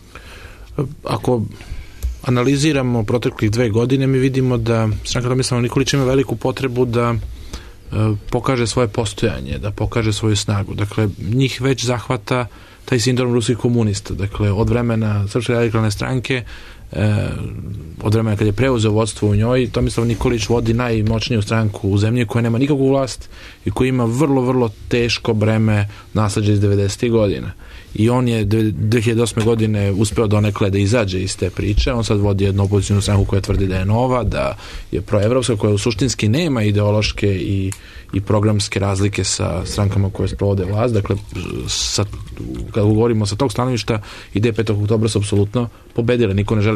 I: Ako analiziramo proteklih dve godine, mi vidimo da stranka Tomislava Nikolića ima veliku potrebu da e, pokaže svoje postojanje, da pokaže svoju snagu. Dakle, njih već zahvata taj sindrom ruskih komunista. Dakle, od vremena Srpske radikalne stranke, e, od vremena kad je preuzeo vodstvo u njoj, Tomislav Nikolić vodi najmoćniju stranku u zemlji koja nema nikakvu vlast i koja ima vrlo, vrlo teško breme nasleđa iz devedesetih godina. I on je dve hiljade osme godine uspeo donekle da izađe iz te priče. On sad vodi jednu opozicijnu stranku koja tvrdi da je nova, da je proevropska, koja u suštinski nema ideološke i, i programske razlike sa strankama koje sprovode vlast. Dakle, sa, kada govorimo sa tog stanovišta, ideje petog oktobra su apsolutno pobedile. Niko ne želi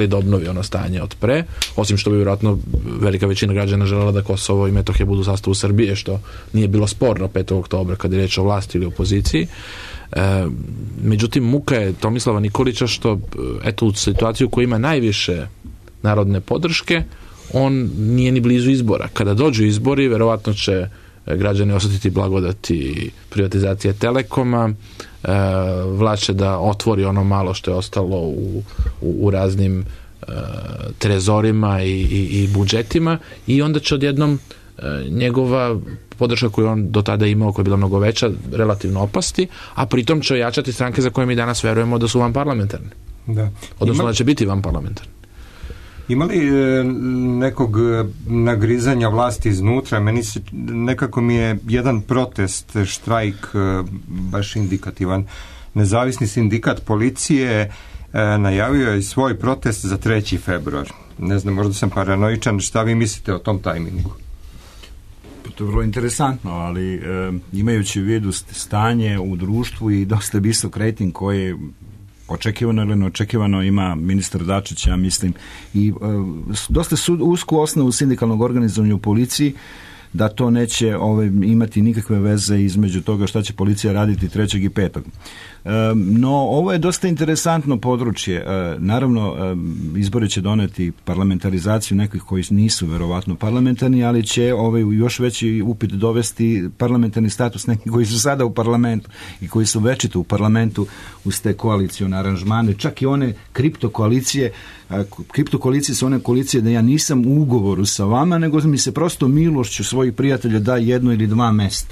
I: da obnovi ono stanje od pre, osim što bi vjerojatno velika većina građana želela da Kosovo i Metohija budu u sastavu Srbije, što nije bilo sporno petog oktobra kada je reč o vlasti ili opoziciji. E, međutim, muka je Tomislava Nikolića što, eto, u situaciju koja ima najviše narodne podrške, on nije ni blizu izbora. Kada dođu izbori, verovatno će građani osetiti blagodati privatizacije Telekoma, e, vlast će da otvori ono malo što je ostalo u, u, u raznim e, trezorima i, i, i budžetima, i onda će odjednom e, njegova podrška koju on do tada imao, koja je bila mnogo veća, relativno opasti, a pritom će ojačati stranke za koje mi danas verujemo da su vanparlamentarne.
B: Da.
I: Odnosno
B: Ima...
I: da će biti vanparlamentarne.
B: Ima li e, nekog nagrizanja vlasti iznutra? Meni se, nekako mi je jedan protest, štrajk, e, baš indikativan. Nezavisni sindikat policije e, najavio je svoj protest za treći februar. Ne znam, možda sam paranoičan. Šta vi mislite o tom tajmingu?
G: To je vrlo interesantno, ali e, imajući u vidu stanje u društvu i dosta visok rejting koji očekivano ili neočekivano ima ministar Dačić, ja mislim, i e, dosta su usku osnovu sindikalnog organizovanja u policiji, da to neće ove, imati nikakve veze između toga šta će policija raditi trećeg i petog. E, no, ovo je dosta interesantno područje. E, naravno, e, izbori će doneti parlamentarizaciju nekih koji nisu verovatno parlamentarni, ali će ovaj, još veći upit dovesti parlamentarni status nekih koji su sada u parlamentu i koji su večito u parlamentu uz te koalicione aranžmane, čak i one kriptokoalicije. Kriptokoalicije su one koalicije da ja nisam u ugovoru sa vama, nego mi se prosto milošću svojih prijatelja da jedno ili dva mesta.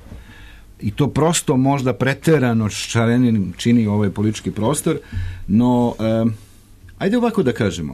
G: I to prosto možda preterano šarenim čini ovaj politički prostor, no eh, ajde ovako da kažemo.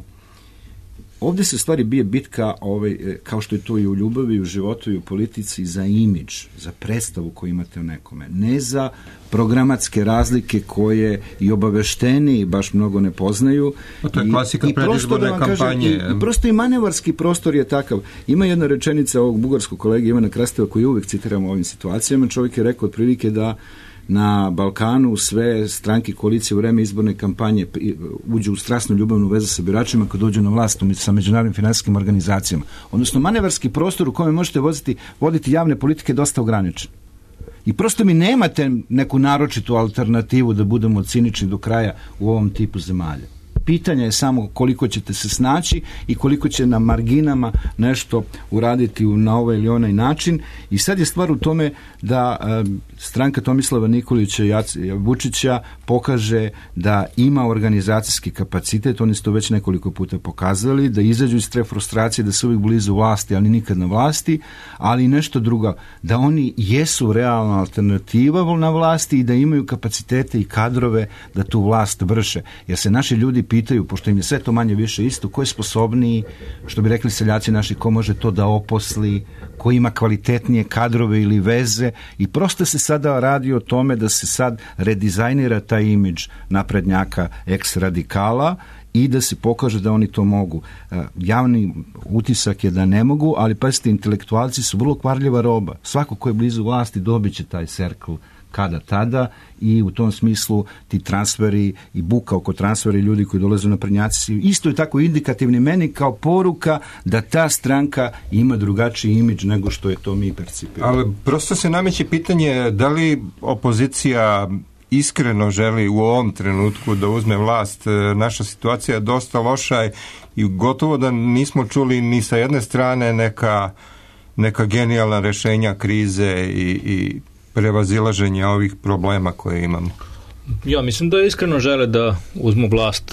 G: Ovdje se stvari bije bitka, ovaj, kao što je to i u ljubavi, i u životu, i u politici, za imidž, za predstavu koju imate o nekome. Ne za programatske razlike koje i obavešteni baš mnogo ne poznaju.
B: O, to je klasika predizborne kampanje. Kažem,
G: i, I prosto i manevarski prostor je takav. Ima jedna rečenica ovog bugarskog kolege Ivana Krasteva koju uvek citiramo u ovim situacijama. Čovjek je rekao otprilike da na Balkanu sve stranke koalicije u vreme izborne kampanje uđu u strasnu ljubavnu vezu sa biračima kad dođu na vlast sa međunarodnim finansijskim organizacijama. Odnosno, manevarski prostor u kome možete voziti, voditi javne politike je dosta ograničen. I prosto mi nemate neku naročitu alternativu da budemo cinični do kraja u ovom tipu zemalja. Pitanje je samo koliko ćete se snaći i koliko će na marginama nešto uraditi na ovaj ili onaj način. I sad je stvar u tome da e, stranka Tomislava Nikolića i Vučića pokaže da ima organizacijski kapacitet, oni su to već nekoliko puta pokazali, da izađu iz te frustracije, da su uvijek blizu vlasti, ali nikad na vlasti, ali i nešto drugo, da oni jesu realna alternativa na vlasti i da imaju kapacitete i kadrove da tu vlast vrše. Jer se naši ljudi pitaju, pošto im je sve to manje više isto, ko je sposobniji, što bi rekli seljaci naši, ko može to da oposli, ko ima kvalitetnije kadrove ili veze, i prosto se sada radi o tome da se sad redizajnira taj imidž naprednjaka ex-radikala i da se pokaže da oni to mogu. Javni utisak je da ne mogu, ali pazite, intelektualci su vrlo kvarljiva roba. Svako ko je blizu vlasti dobit će taj circle kada tada, i u tom smislu ti transferi i buka oko transferi ljudi koji dolaze na prednjaci isto je tako indikativni meni kao poruka da ta stranka ima drugačiji imidž nego što je to mi percipiramo.
B: Ali prosto se nameće pitanje da li opozicija iskreno želi u ovom trenutku da uzme vlast. Naša situacija je dosta loša i gotovo da nismo čuli ni sa jedne strane neka, neka genijalna rešenja krize i, i prevazilaženje ovih problema koje imamo.
H: Ja mislim da iskreno žele da uzmu vlast.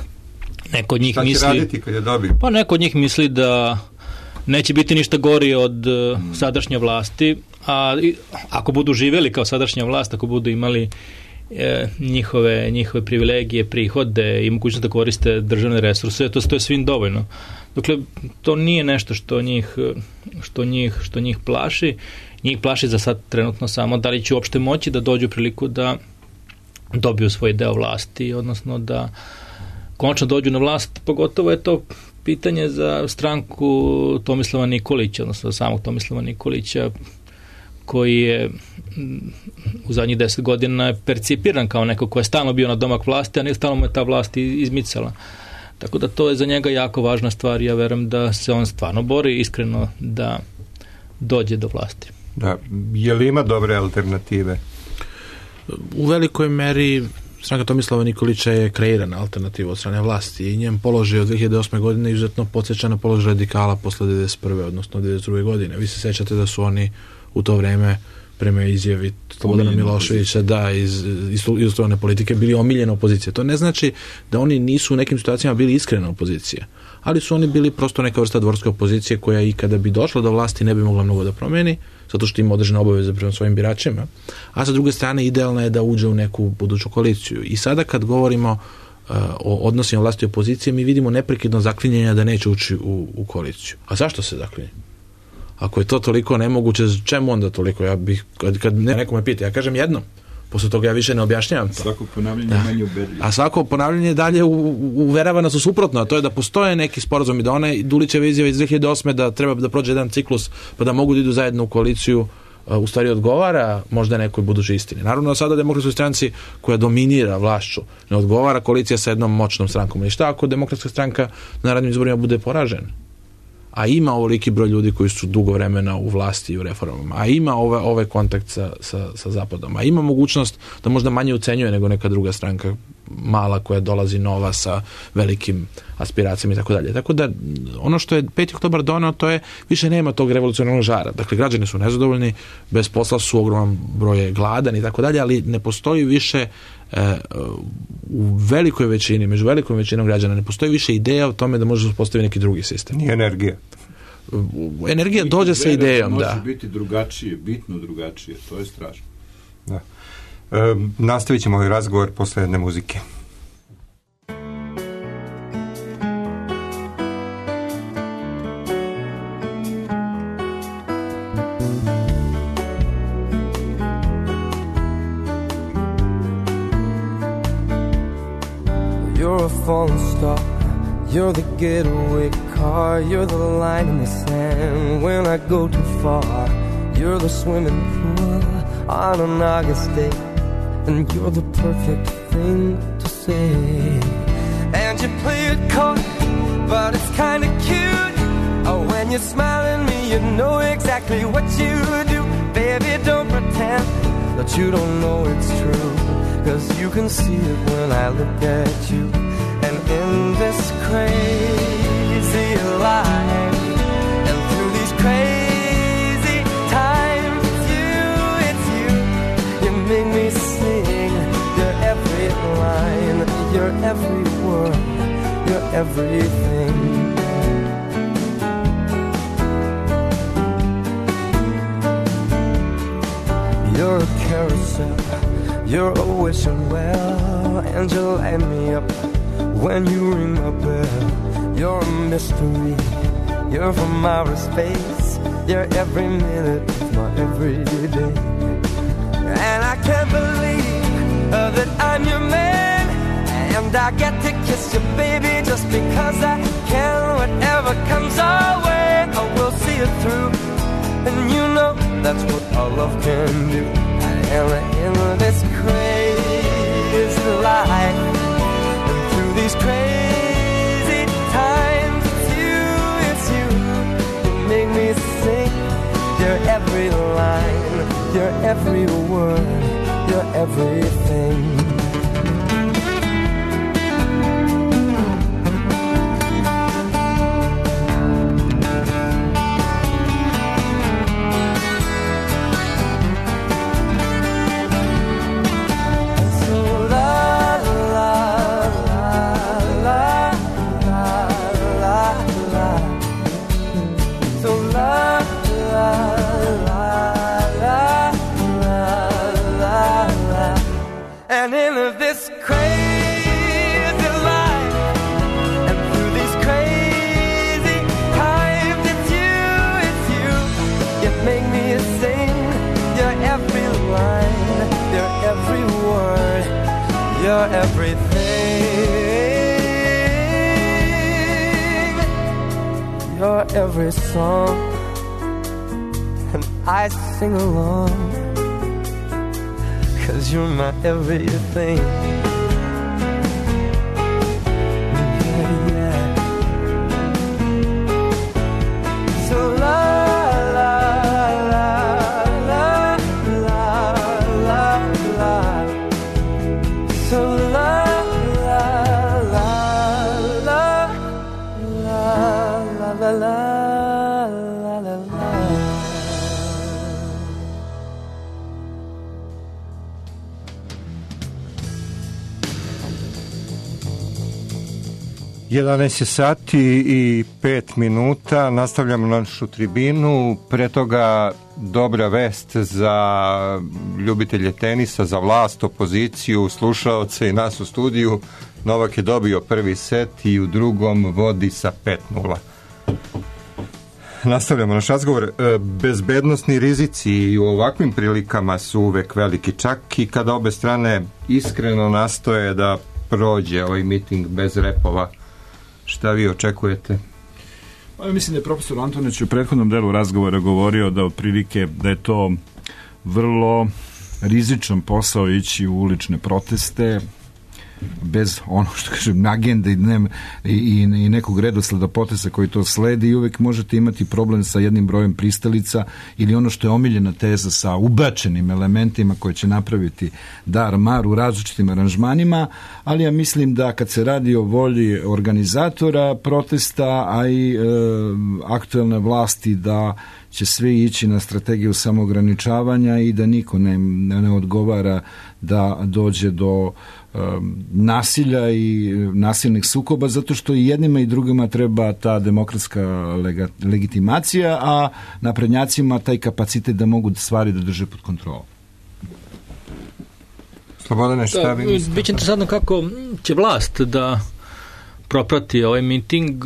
H: Neko od njih
B: Šta će
H: misli,
B: raditi kad je dobiju?
H: Pa neko od njih misli da neće biti ništa gori od hmm. sadašnje vlasti, a ako budu živjeli kao sadašnja vlast, ako budu imali e, njihove, njihove privilegije, prihode i mogućnost da koriste državne resurse, to, to je svim dovoljno. Dakle, to nije nešto što njih, što njih, što njih plaši. Njih plaši za sad trenutno samo da li će uopšte moći da dođu u priliku da dobiju svoj deo vlasti, odnosno da konačno dođu na vlast. Pogotovo je to pitanje za stranku Tomislava Nikolića, odnosno samog Tomislava Nikolića, koji je u zadnjih deset godina percipiran kao neko ko je stalno bio na domak vlasti, a ne stalno mu je ta vlast izmicala. Tako da to je za njega jako važna stvar. Ja verujem da se on stvarno bori iskreno da dođe do vlasti.
B: Da, je li ima dobre alternative?
I: U velikoj meri stranka Tomislava Nikolića je kreirana alternativa od strane vlasti i njen položaj od dve hiljade osme godine izuzetno podsjeća na položaj radikala posle devedeset prve odnosno devedeset druge godine. Vi se sećate da su oni u to vreme prema izjavi Slobodana Miloševića da iz ilustrovane politike bili omiljena opozicija. To ne znači da oni nisu u nekim situacijama bili iskrena opozicija, ali su oni bili prosto neka vrsta dvorske opozicije koja i kada bi došla do vlasti ne bi mogla mnogo da promeni, zato što ima određene obaveze prema svojim biračima, a sa druge strane idealno je da uđe u neku buduću koaliciju. I sada kad govorimo uh, o odnosima vlasti i opozicije, mi vidimo neprekidno zaklinjenja da neće ući u, u koaliciju. A zašto se zaklinje? Ako je to toliko nemoguće, čemu onda toliko? Ja bih, kad, kad neko me pita, ja kažem jednom. Posle toga ja više ne objašnjavam to.
G: Svako ponavljanje je manje ubedljivo.
I: A svako ponavljanje dalje uverava nas u suprotno, a to je da postoje neki sporazum i da one Dulićeve izjave iz dve hiljade osme da treba da prođe jedan ciklus pa da mogu da idu zajedno u koaliciju, u stvari odgovara možda nekoj budućoj istini. Naravno, sada Demokratskoj stranci koja dominira vlašću ne odgovara koalicija sa jednom moćnom strankom. I šta ako Demokratska stranka na narednim izborima bude poražena? A ima ovoliki broj ljudi koji su dugo vremena u vlasti i u reformama, a ima ove, ove kontakt sa, sa, sa Zapadom, a ima mogućnost da možda manje ucenjuje nego neka druga stranka mala koja dolazi nova sa velikim aspiracijama i tako dalje. Tako da ono što je peti oktobar donao, to je više nema tog revolucionarnog žara. Dakle, građani su nezadovoljni, bez posla su, ogroman broj je gladan i tako dalje, ali ne postoji više e, u velikoj većini, među velikom većinom građana ne postoji više ideja o tome da može uspostaviti neki drugi sistem.
B: Nije energija.
I: Energija dođe sa idejom,
G: može
I: da.
G: Može biti drugačije, bitno drugačije, to je strašno.
B: Da. E, nastavit ćemo ovaj razgovor posle jedne muzike.
J: You're a falling star, you're the getaway car, you're the line in the sand when I go too far. You're the swimming pool on an August day, and you're the perfect thing to say. And you play it coy, but it's kinda cute. Oh, when you smile at me, you know exactly what you do. Baby, don't pretend that you don't know it's true, 'cause you can see it when I look at you. And in this crazy life, and through these crazy times, it's you, it's you. You make me sing your every line, your every word, your everything. You're a carousel, you're a wishing well, and you light me up when you ring my bell. You're a mystery, you're from outer space, you're every minute of my everyday. And I can't believe uh, that I'm your man, and I get to kiss you, baby, just because I can. Whatever comes our way, I will see it through, and you know that's what our love can do. And in this crazy life, and through these crazy times, it's you, it's you. You make me sing your every line, your every word, your everything. And in this crazy life, and through these crazy times, it's you, it's you. You make me sing your every line, your every word, your everything, your every song, and I sing along. 'Cause you're my everything. Yeah, yeah.
B: jedanaest je sati i pet minuta, nastavljamo našu tribinu, pre toga dobra vest za ljubitelje tenisa, za vlast, opoziciju, slušaoce i nas u studiju. Novak je dobio prvi set i u drugom vodi sa pet nula. Nastavljamo naš razgovor. Bezbednosni rizici u ovakvim prilikama su uvek veliki, čak i kada obe strane iskreno nastoje da prođe ovaj miting bez repova. Šta vi očekujete?
G: Pa, mislim da je profesor Antonić u prethodnom delu razgovora govorio da otprilike da je to vrlo rizičan posao ići u ulične proteste bez ono što kažem agende i, i, i nekog redosleda poteza koji to sledi i uvek možete imati problem sa jednim brojem pristalica ili ono što je omiljena teza sa ubačenim elementima koje će napraviti dar mar u različitim aranžmanima, ali ja mislim da kad se radi o volji organizatora protesta, a i e, aktuelne vlasti da će sve ići na strategiju samoograničavanja i da niko ne, ne odgovara da dođe do nasilja i nasilnih sukoba, zato što i jednima i drugima treba ta demokratska lega, legitimacija, a naprednjacima taj kapacitet da mogu stvari da drže pod kontrolom.
B: Slobodane, šta vi mislite?
H: Biće interesantno kako će vlast da proprati ovaj miting.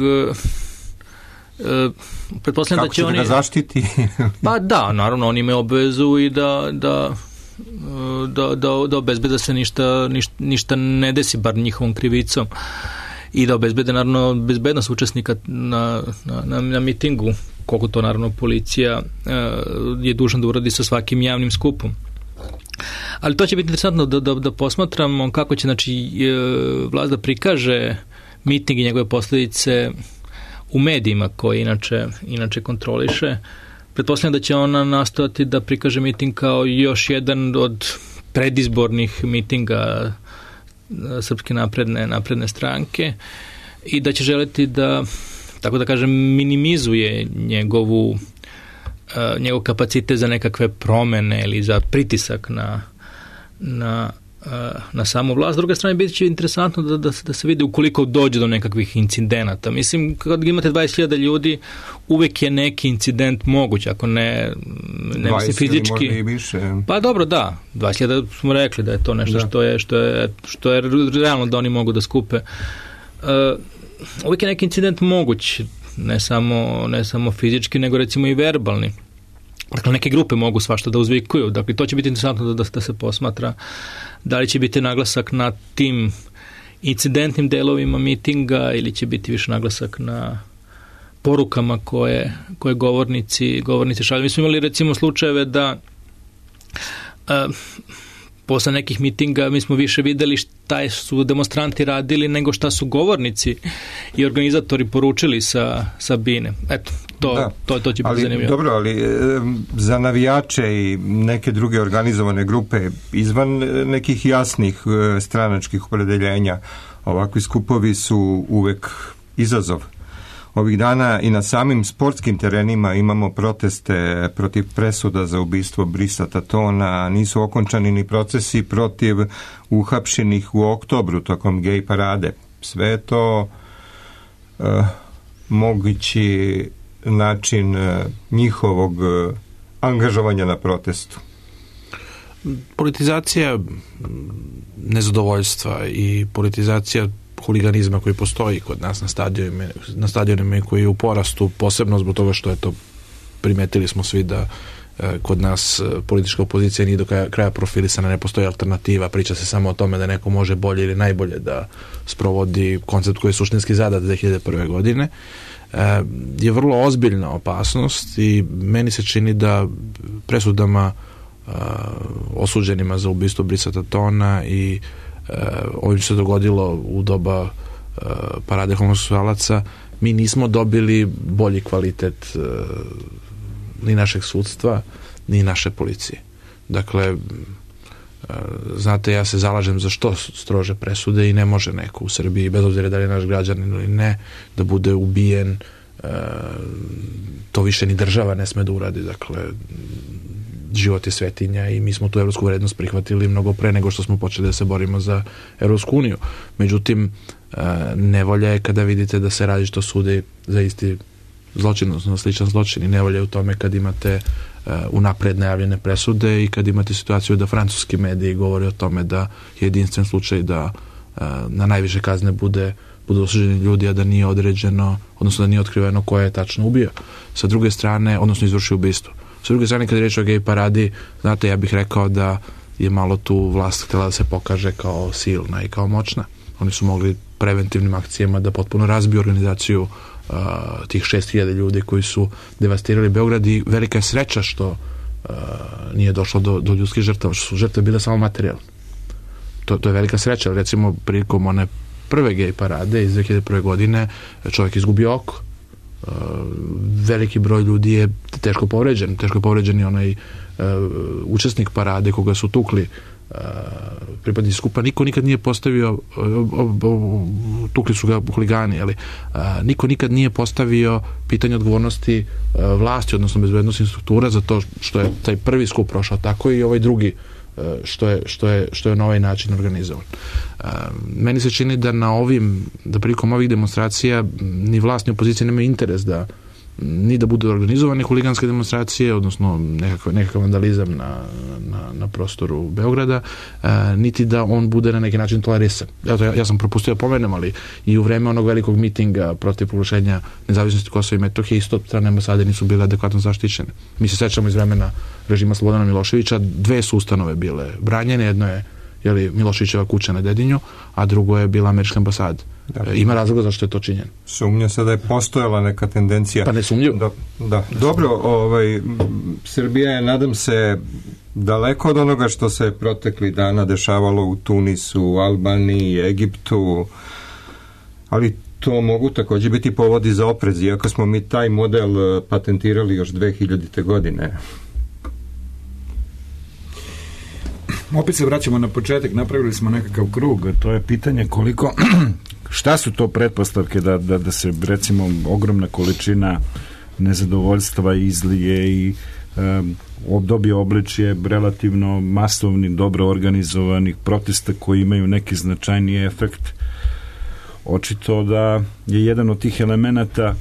H: Pretpostavljam da će,
B: će
H: oni...
B: da ga zaštiti?
H: Pa da, naravno, oni imaju obavezu i da... da da, da, da obezbede se ništa, ništa, ništa ne desi, bar njihovom krivicom, i da obezbede naravno bezbednost učesnika na, na, na, na mitingu, koliko to naravno policija je dužna da uradi sa svakim javnim skupom. Ali to će biti interesantno da, da, da posmatramo kako će, znači, vlast da prikaže miting i njegove posljedice u medijima koje inače, inače kontroliše. Pretpostavljam da će ona nastojati da prikaže miting kao još jedan od predizbornih mitinga Srpske napredne, napredne stranke i da će želiti da, tako da kažem, minimizuje njegovu, njegov kapacitet za nekakve promene ili za pritisak na, na, na samu vlast. S druge strane, biti će interesantno da, da, da se vidi ukoliko dođe do nekakvih incidenata. Mislim, kad imate dvadeset hiljada ljudi, uvek je neki incident moguć, ako ne, ne mislim fizički.
B: I više.
H: Pa dobro, da. dvadeset hiljada smo rekli da je to nešto što je, što je, što je realno da oni mogu da skupe. Uh, uvek je neki incident moguć, ne samo, ne samo fizički, nego recimo i verbalni. Dakle, neke grupe mogu svašta da uzvikuju. Dakle, to će biti interesantno da, da se posmatra. Da li će biti naglasak na tim incidentnim delovima mitinga ili će biti više naglasak na porukama koje, koje govornici, govornici šalju. Mi smo imali recimo slučajeve da uh, posle nekih mitinga mi smo više videli šta su demonstranti radili nego šta su govornici i organizatori poručili sa, sa bine. Eto, to, da. to, to će biti
B: ali,
H: zanimljivo.
B: Dobro, ali e, za navijače i neke druge organizovane grupe izvan nekih jasnih e, stranačkih opredeljenja, ovakvi skupovi su uvek izazov. Ovih dana i na samim sportskim terenima imamo proteste protiv presuda za ubistvo Brisa Tatona, nisu okončani ni procesi protiv uhapšenih u oktobru tokom gej parade. Sve je to uh, mogući način uh, njihovog uh, angažovanja na protestu.
I: Politizacija nezadovoljstva i politizacija huliganizma koji postoji kod nas na stadionima, na stadionima koji je u porastu, posebno zbog toga što je to, primetili smo svi da e, kod nas e, politička opozicija nije do kraja, kraja profilisana, ne postoji alternativa, priča se samo o tome da neko može bolje ili najbolje da sprovodi koncept koji je suštinski zadat dve hiljade prve. godine. E, je vrlo ozbiljna opasnost i meni se čini da presudama e, osuđenima za ubistvo Brisa Tatona i Uh, ovim što se dogodilo u doba uh, parade homoseksualaca, mi nismo dobili bolji kvalitet uh, ni našeg sudstva, ni naše policije. Dakle, uh, znate, ja se zalažem za što strože presude i ne može neko u Srbiji, bez obzira da li je naš građanin ili ne, da bude ubijen. Uh, to više ni država ne sme da uradi. Dakle, život je svetinja i mi smo tu evropsku vrednost prihvatili mnogo pre nego što smo počeli da se borimo za Evropsku uniju. Međutim, nevolja je kada vidite da se različito sude za isti zločin, odnosno sličan zločin, i nevolja je u tome kad imate unapred najavljene presude i kad imate situaciju da francuski mediji govore o tome da je jedinstven slučaj da na najviše kazne bude budu osuđeni ljudi, a da nije određeno, odnosno da nije otkriveno ko je tačno ubio. Sa druge strane, odnosno izvršio ubistvo. Sa druge strane, kad je reč o gej paradi, znate, ja bih rekao da je malo tu vlast htjela da se pokaže kao silna i kao moćna. Oni su mogli preventivnim akcijama da potpuno razbiju organizaciju uh, tih šest hiljada ljudi koji su devastirali Beograd, i velika je sreća što uh, nije došlo do, do ljudskih žrtava, što su žrtve bile samo materijalne. To, to je velika sreća. Recimo, prilikom one prve gej parade iz dve hiljade prve. godine čovjek izgubio oko. Uh, veliki broj ljudi je teško povređen. Teško je povređen i onaj uh, učesnik parade koga su tukli uh, pripadnici skupa. Niko nikad nije postavio uh, tukli su ga huligani, ali uh, niko nikad nije postavio pitanje odgovornosti uh, vlasti, odnosno bezbednosnih struktura, za to što je taj prvi skup prošao tako, i ovaj drugi što je, što je, što je na ovaj način organizovan. Meni se čini da na ovim, da prilikom ovih demonstracija ni vlast ni opozicija nemaju interes da ni da budu organizovane huliganske demonstracije, odnosno nekakav, nekakav vandalizam na, na, na prostoru Beograda, a, niti da on bude na neki način tolerisan. Ja, to, ja, ja sam propustio da pomenem, ali i u vreme onog velikog mitinga protiv proglašenja nezavisnosti Kosova i Metohije isto strane ambasade nisu bile adekvatno zaštićene. Mi se sećamo iz vremena režima Slobodana Miloševića, dve su ustanove bile branjene, jedno je jeli, Miloševićeva kuća na Dedinju, a drugo je bila američka ambasada. Da. Ima razloga zašto je to činjeno.
B: Sumnja se da je postojala neka tendencija.
I: Pa ne sumnju.
B: Da, da. Dobro, ovaj, Srbija je, nadam se, daleko od onoga što se protekli dana dešavalo u Tunisu, Albaniji, Egiptu, ali to mogu također biti povodi za oprez, iako smo mi taj model patentirali još dve hiljadite. godine.
G: Opet se vraćamo na početak, napravili smo nekakav krug, to je pitanje koliko, šta su to pretpostavke da, da, da se recimo ogromna količina nezadovoljstva izlije i um, dobije obličje relativno masovnih, dobro organizovanih protesta koji imaju neki značajni efekt. Očito da je jedan od tih elemenata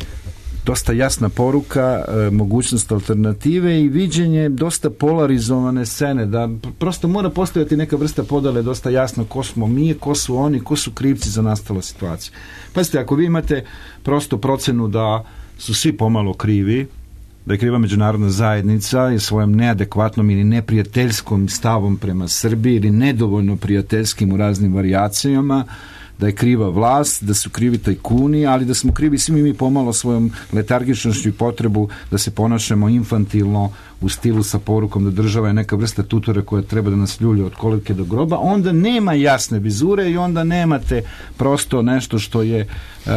G: dosta jasna poruka, e, mogućnost alternative i viđenje dosta polarizovane scene, da prosto mora postojati neka vrsta podale dosta jasno ko smo mi, ko su oni, ko su krivci za nastalu situaciju. Pazite, ako vi imate prosto procenu da su svi pomalo krivi, da je kriva međunarodna zajednica i svojom neadekvatnom ili neprijateljskom stavom prema Srbiji ili nedovoljno prijateljskim u raznim varijacijama, da je kriva vlast, da su krivi tajkuni, ali da smo krivi svi mi pomalo svojom letargičnošću i potrebu da se ponašamo infantilno u stilu sa porukom da država je neka vrsta tutora koja treba da nas ljulja od kolevke do groba, onda nema jasne vizure i onda nemate prosto nešto što je uh,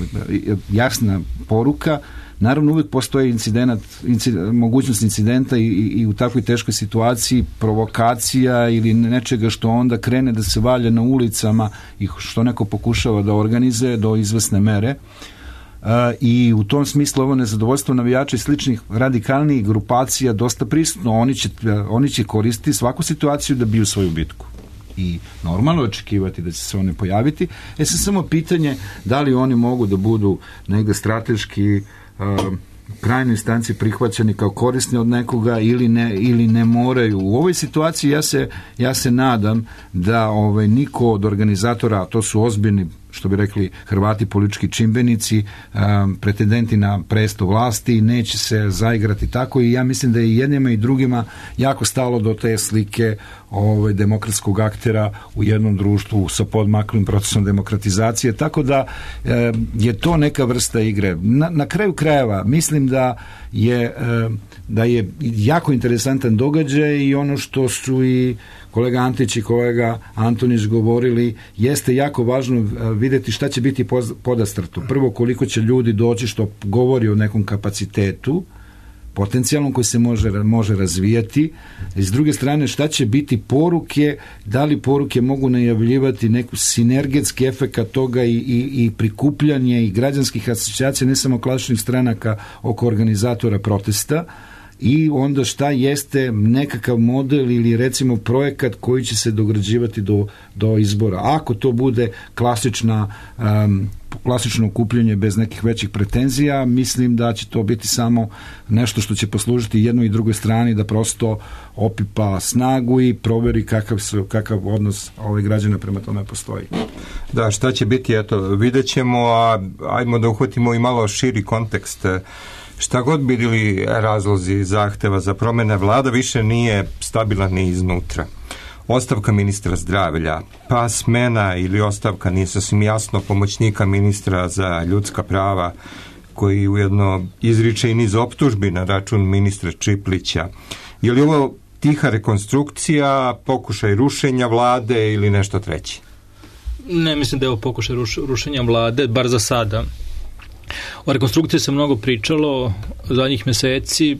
G: jasna poruka. Naravno, uvijek postoji incident, incident, mogućnost incidenta i, i, i u takvoj teškoj situaciji provokacija ili nečega što onda krene da se valja na ulicama i što neko pokušava da organizuje do izvesne mere. Uh, i u tom smislu ovo nezadovoljstvo navijača i sličnih radikalnih grupacija dosta prisutno. Oni će, oni će koristiti svaku situaciju da biju svoju bitku. I normalno očekivati da će se one pojaviti. E sad samo pitanje da li oni mogu da budu negde strateški Uh, krajnoj instanci prihvaćeni kao korisni od nekoga ili ne, ili ne moraju. U ovoj situaciji ja se, ja se nadam da ovaj, niko od organizatora, a to su ozbiljni, što bi rekli Hrvati, politički čimbenici, um, pretendenti na presto vlasti, neće se zaigrati tako, i ja mislim da je i jednima i drugima jako stalo do te slike ovaj, demokratskog aktera u jednom društvu sa podmaklim procesom demokratizacije, tako da e, je to neka vrsta igre. Na, na kraju krajeva mislim da je, e, da je jako interesantan događaj i ono što su i kolega Antić i kolega Antonić govorili, jeste jako važno vidjeti šta će biti podastrto. Prvo, koliko će ljudi doći, što govori o nekom kapacitetu potencijalnom koji se može, može razvijati. I s druge strane, šta će biti poruke, da li poruke mogu najavljivati neku sinergetski efekt toga i, i, i prikupljanje i građanskih asocijacija, ne samo klasičnih stranaka oko organizatora protesta, i onda šta jeste nekakav model ili recimo projekat koji će se dograđivati do, do izbora. Ako to bude klasična um, klasično okupljanje bez nekih većih pretenzija, mislim da će to biti samo nešto što će poslužiti jednoj i drugoj strani da prosto opipa snagu i proveri kakav, su, kakav odnos ovih građana prema tome postoji.
B: Da, šta će biti, eto, vidjet ćemo, a ajmo da uhvatimo i malo širi kontekst. Šta god bili razlozi zahteva za promene, vlada više nije stabilan ni iznutra. Ostavka ministra zdravlja, pa smena ili ostavka, nije sasvim jasno, pomoćnika ministra za ljudska prava, koji ujedno izriče i niz optužbi na račun ministra Čiplića. Je li ovo tiha rekonstrukcija, pokušaj rušenja vlade ili nešto treće?
H: Ne mislim da je ovo pokušaj ruš, rušenja vlade, bar za sada. O rekonstrukciji se mnogo pričalo zadnjih meseci,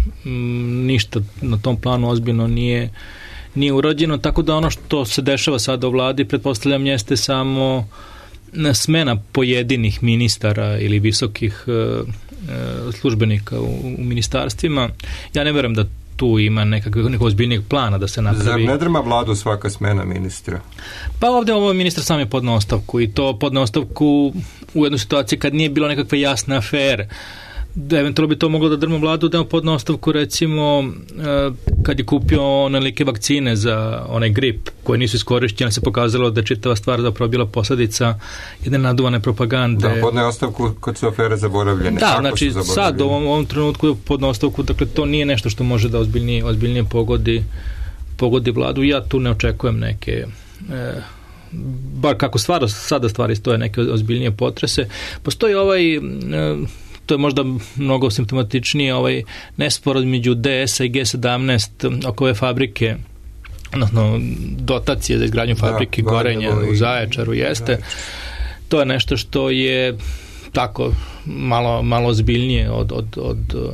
H: ništa na tom planu ozbiljno nije nije urađeno, tako da ono što se dešava sada u vladi, pretpostavljam, jeste samo smena pojedinih ministara ili visokih e, službenika u, u ministarstvima. Ja ne verujem da tu ima nekakvog, nekog ozbiljnijeg plana da se napravi.
B: Zar ne drma vladu svaka smena ministra?
H: Pa ovdje ovo ministar sam je podneo ostavku i to podneo ostavku u jednoj situaciji kad nije bilo nekakve jasne afere. Da eventualno bi to moglo da drma vladu, da je podneo ostavku recimo kad je kupio onelike vakcine za onaj grip koje nisu iskorišćene, se pokazalo da je čitava stvar zapravo bila posljedica jedne naduvane propagande.
B: Da, podneo ostavku kad su afere zaboravljene.
H: Da,
B: kako
H: znači sad u ovom, ovom trenutku je podneo ostavku, dakle to nije nešto što može da ozbiljnije, ozbiljnije pogodi, pogodi vladu. Ja tu ne očekujem neke e, bar kako stvar, sada stvari stoje, neke ozbiljnije potrese. Postoji ovaj e, to je možda mnogo simptomatičnije, ovaj nesporaz među D S a i G sedamnaest oko ove fabrike, odnosno dotacije za izgradnju fabrike da, Gorenja u Zaječaru jeste. Zaječar. To je nešto što je tako malo, malo ozbiljnije od, od, od,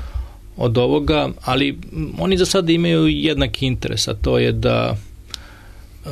H: od ovoga, ali oni za sada imaju jednaki interes, a to je da e,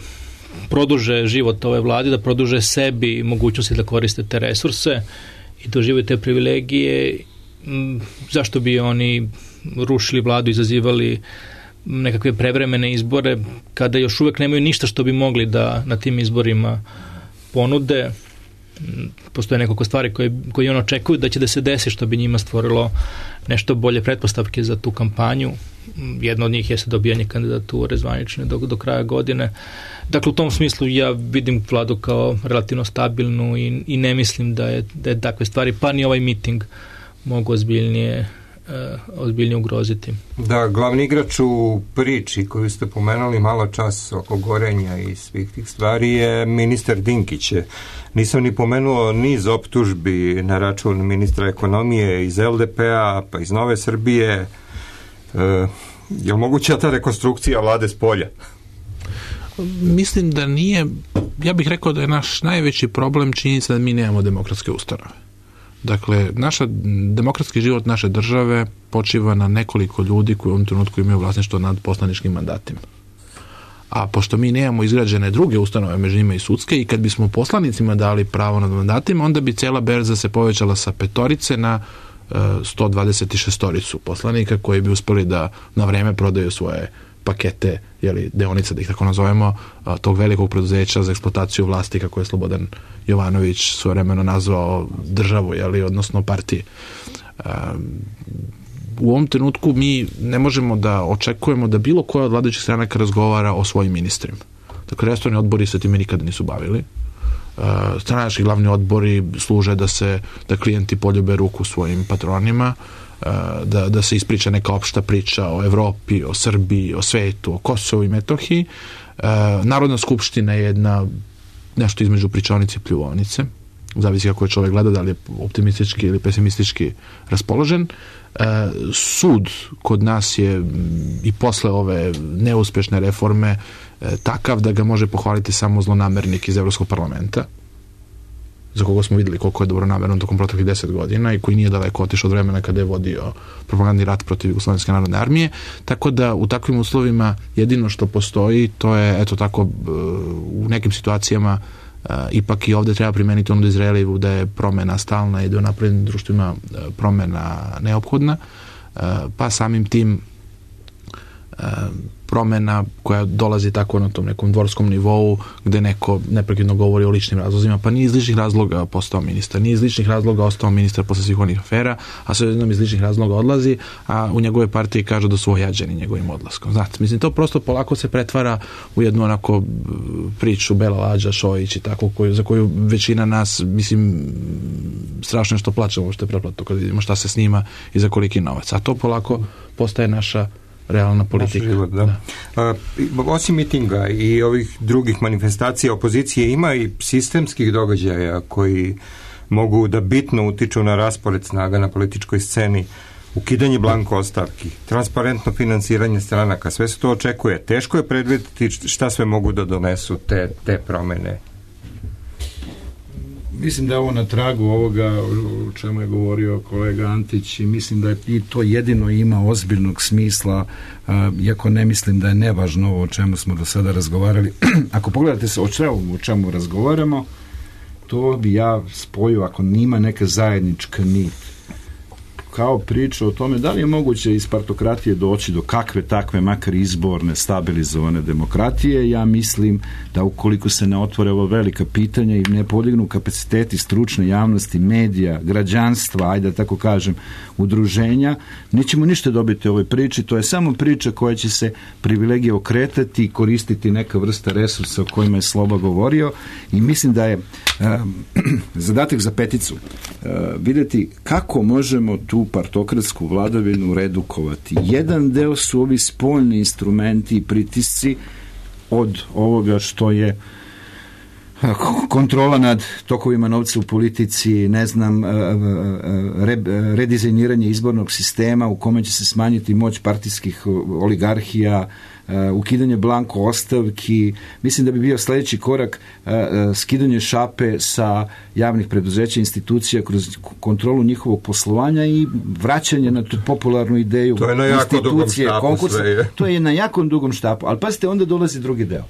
H: produže život ove vlade, da produže sebi mogućnosti da koriste te resurse i doživaju te privilegije. Zašto bi oni rušili vladu, izazivali nekakve prevremene izbore kada još uvek nemaju ništa što bi mogli da na tim izborima ponude? Postoje nekoliko stvari koje, koje on očekuju da će da se desi, što bi njima stvorilo nešto bolje pretpostavke za tu kampanju. Jedno od njih jeste dobijanje kandidature zvanične do, do kraja godine. Dakle, u tom smislu ja vidim vladu kao relativno stabilnu i, i ne mislim da je, da je takve stvari, pa ni ovaj miting mogu ozbiljnije ozbiljnije ugroziti.
B: Da, glavni igrač u priči koju ste pomenuli malo čas oko Gorenja i svih tih stvari je ministar Dinkić. Nisam ni pomenuo niz optužbi na račun ministra ekonomije iz L D P a, pa iz Nove Srbije. E, je li moguća ta rekonstrukcija vlade s polja?
I: Mislim da nije, ja bih rekao da je naš najveći problem činjenica da mi nemamo demokratske ustanove. Dakle, naša, demokratski život naše države počiva na nekoliko ljudi koji u ovom trenutku imaju vlasništvo nad poslaničkim mandatima. A pošto mi nemamo izgrađene druge ustanove, među njima i sudske, i kad bismo poslanicima dali pravo nad mandatima, onda bi cijela berza se povećala sa petorice na uh, sto dvadeset šestoricu poslanika koji bi uspeli da na vreme prodaju svoje pakete, jeli, deonice, da ih tako nazovemo, tog velikog preduzeća za eksploataciju vlasti, kako je Slobodan Jovanović svojevremeno nazvao državu, jeli, odnosno partije. U ovom trenutku mi ne možemo da očekujemo da bilo koja od vladajućih stranaka razgovara o svojim ministrima. Dakle, resorni odbori se time nikada nisu bavili. Stranački glavni odbori služe da se da klijenti poljube ruku svojim patronima, Da, da se ispriča neka opšta priča o Evropi, o Srbiji, o svetu, o Kosovu i Metohiji. Narodna skupština je jedna nešto između pričaonice i pljuvonice. Zavisi kako je čovjek gleda, da li je optimistički ili pesimistički raspoložen. Sud kod nas je i posle ove neuspešne reforme takav da ga može pohvaliti samo zlonamernik iz Evropskog parlamenta, za koga smo videli koliko je dobronamerno tokom proteklih deset godina i koji nije daleko otišao od vremena kada je vodio propagandni rat protiv Jugoslovenske narodne armije. Tako da u takvim uslovima jedino što postoji, to je, eto tako, u nekim situacijama ipak i ovde treba primeniti ono da Izraelivu da je promena stalna i da je u naprednim društvima promena neophodna. pa samim tim promena koja dolazi tako na tom nekom dvorskom nivou gde neko neprekidno govori o ličnim razlozima, pa nije iz ličnih razloga postao ministar, nije iz ličnih razloga ostao ministar posle svih onih afera, a sve jednom iz ličnih razloga odlazi, a u njegove partiji kažu da su ojađeni njegovim odlaskom. Znate, mislim, to prosto polako se pretvara u jednu onako priču Bela Lađa, Šojić i tako, koju, za koju većina nas, mislim, strašno što plaćamo što je pretplatu kad vidimo šta se snima i za koliki novac. A to polako postaje naša realna politika. Život, da. Da.
B: A, osim mitinga i ovih drugih manifestacija opozicije ima i sistemskih događaja koji mogu da bitno utiču na raspored snaga na političkoj sceni, ukidanje blanko ostavki, transparentno finansiranje stranaka, sve se to očekuje. Teško je predvidjeti šta sve mogu da donesu te, te promene.
G: Mislim da je ovo na tragu ovoga o čemu je govorio kolega Antić i mislim da je i to jedino ima ozbiljnog smisla, a, iako ne mislim da je nevažno ovo o čemu smo do sada razgovarali. Ako pogledate se o čemu, o čemu razgovaramo, to bi ja spojio, ako nima neka zajednička nit, kao priča o tome da li je moguće iz partokratije doći do kakve takve makar izborne, stabilizovane demokratije. Ja mislim da ukoliko se ne otvore ova velika pitanja i ne podignu kapaciteti stručne javnosti, medija, građanstva, ajde da tako kažem, udruženja, nećemo ništa dobiti u ovoj priči. To je samo priča koja će se privilegije okretati i koristiti neka vrsta resursa o kojima je Sloba govorio i mislim da je um, zadatak za peticu uh, vidjeti kako možemo tu partokratsku vladavinu redukovati. Jedan deo su ovi spoljni instrumenti i pritisci od ovoga što je kontrola nad tokovima novca u politici, ne znam, re, redizajniranje izbornog sistema u kome će se smanjiti moć partijskih oligarhija, ukidanje blanko ostavki. Mislim da bi bio sljedeći korak skidanje šape sa javnih preduzeća, institucija kroz kontrolu njihovog poslovanja i vraćanje na tu popularnu ideju
B: to je na jako dugom štapu sve.
G: To je na jako dugom štapu, ali pazite, onda dolazi drugi deo.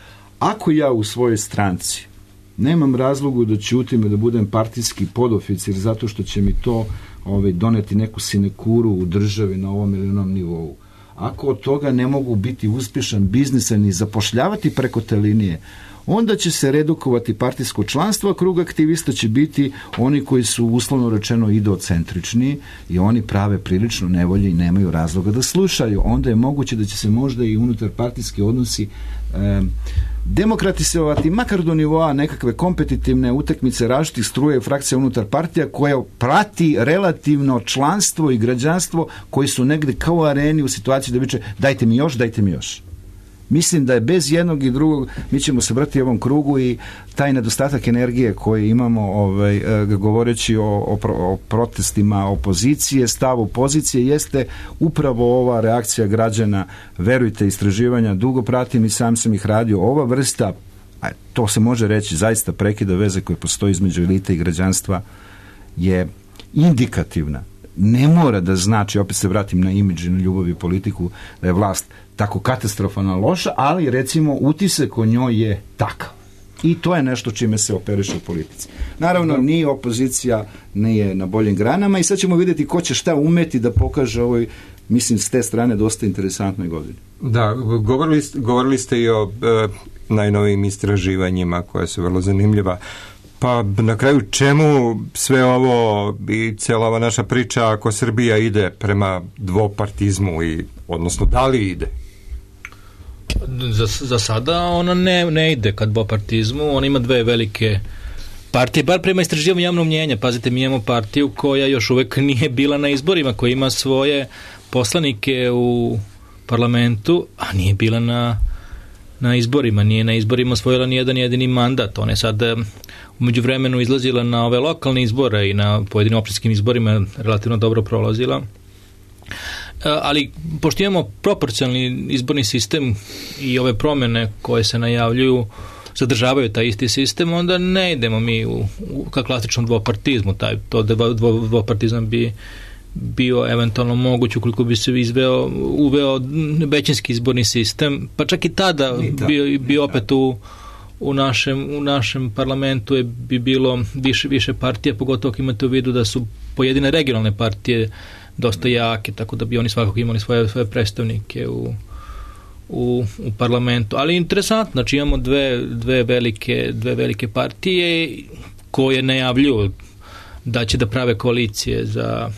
G: Ako ja u svojoj stranci nemam razlogu da ćutim i da budem partijski podoficir zato što će mi to ovaj, doneti neku sinekuru u državi na ovom ili onom nivou, ako od toga ne mogu biti uspješan biznisan i zapošljavati preko te linije, onda će se redukovati partijsko članstvo, a krug aktivista će biti oni koji su uslovno rečeno ideocentrični i oni prave prilično nevolje i nemaju razloga da slušaju. Onda je moguće da će se možda i unutar partijski odnosi eh, demokratizovati makar do nivoa nekakve kompetitivne utakmice različitih struje i frakcija unutar partija koja prati relativno članstvo i građanstvo koji su negde kao areni u situaciji da biće dajte mi još, dajte mi još. Mislim da je bez jednog i drugog mi ćemo se vrti ovom krugu i taj nedostatak energije koji imamo ovaj, govoreći o, o, o protestima opozicije, stavu pozicije jeste upravo ova reakcija građana. Verujte, istraživanja dugo pratim i sam sam ih radio. Ova vrsta, a to se može reći zaista prekida veze koje postoji između elite i građanstva je indikativna. Ne mora da znači, opet se vratim na imidž i na ljubav i politiku, da je vlast tako katastrofalno loša, ali recimo utisak o njoj je takav. I to je nešto čime se operiše u politici. Naravno, ni opozicija nije na boljim granama i sad ćemo vidjeti ko će šta umeti da pokaže ovoj, mislim, s te strane dosta interesantnoj godini.
B: Da, govorili, govorili ste i o e, najnovijim istraživanjima koja su vrlo zanimljiva. Pa na kraju čemu sve ovo i cijela ova naša priča ako Srbija ide prema dvopartizmu i odnosno da li ide?
H: Za, za sada ona ne, ne ide ka dvopartizmu, ona ima dve velike partije, bar prema istraživanju javnog mnjenja. Pazite, mi imamo partiju koja još uvek nije bila na izborima, koja ima svoje poslanike u parlamentu, a nije bila na na izborima, nije na izborima osvojila ni jedan jedini mandat. Ona je sad u međuvremenu izlazila na ove lokalne izbore i na pojedinim opštinskim izborima relativno dobro prolazila. Ali pošto imamo proporcionalni izborni sistem i ove promjene koje se najavljuju zadržavaju taj isti sistem, onda ne idemo mi u, u ka klasičnom dvopartizmu. Taj, to dvo, dvopartizam bi bio eventualno moguć ukoliko bi se izveo, uveo većinski izborni sistem, pa čak i tada bi, bi opet u, u, našem, u našem parlamentu je bi bilo više, više partija, pogotovo ako imate u vidu da su pojedine regionalne partije dosta jake, tako da bi oni svakako imali svoje, svoje predstavnike u, u, u parlamentu. Ali interesantno, znači imamo dve, dve, velike, dve velike partije koje najavljuju da će da prave koalicije za,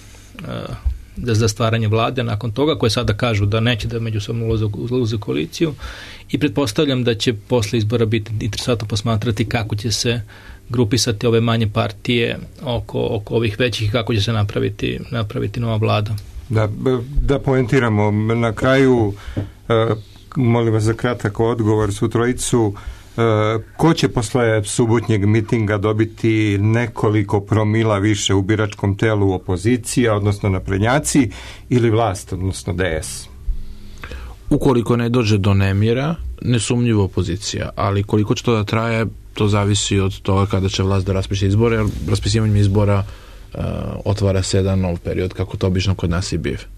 H: da za stvaranje vlade nakon toga, koje sada kažu da neće da međusobno ulaze u koaliciju, i pretpostavljam da će posle izbora biti interesantno posmatrati kako će se grupisati ove manje partije oko, oko ovih većih, kako će se napraviti, napraviti nova vlada.
B: Da, da poentiramo na kraju, molim vas za kratak odgovor su trojicu. Ko će posle subotnjeg mitinga dobiti nekoliko promila više u biračkom telu, opozicija, odnosno naprednjaci, ili vlast, odnosno D S?
I: Ukoliko ne dođe do nemira, nesumnjivo opozicija, ali koliko će to da traje, to zavisi od toga kada će vlast da raspiše izbore, jer raspisivanjem izbora uh, otvara se jedan nov period, kako to obično kod nas i biv.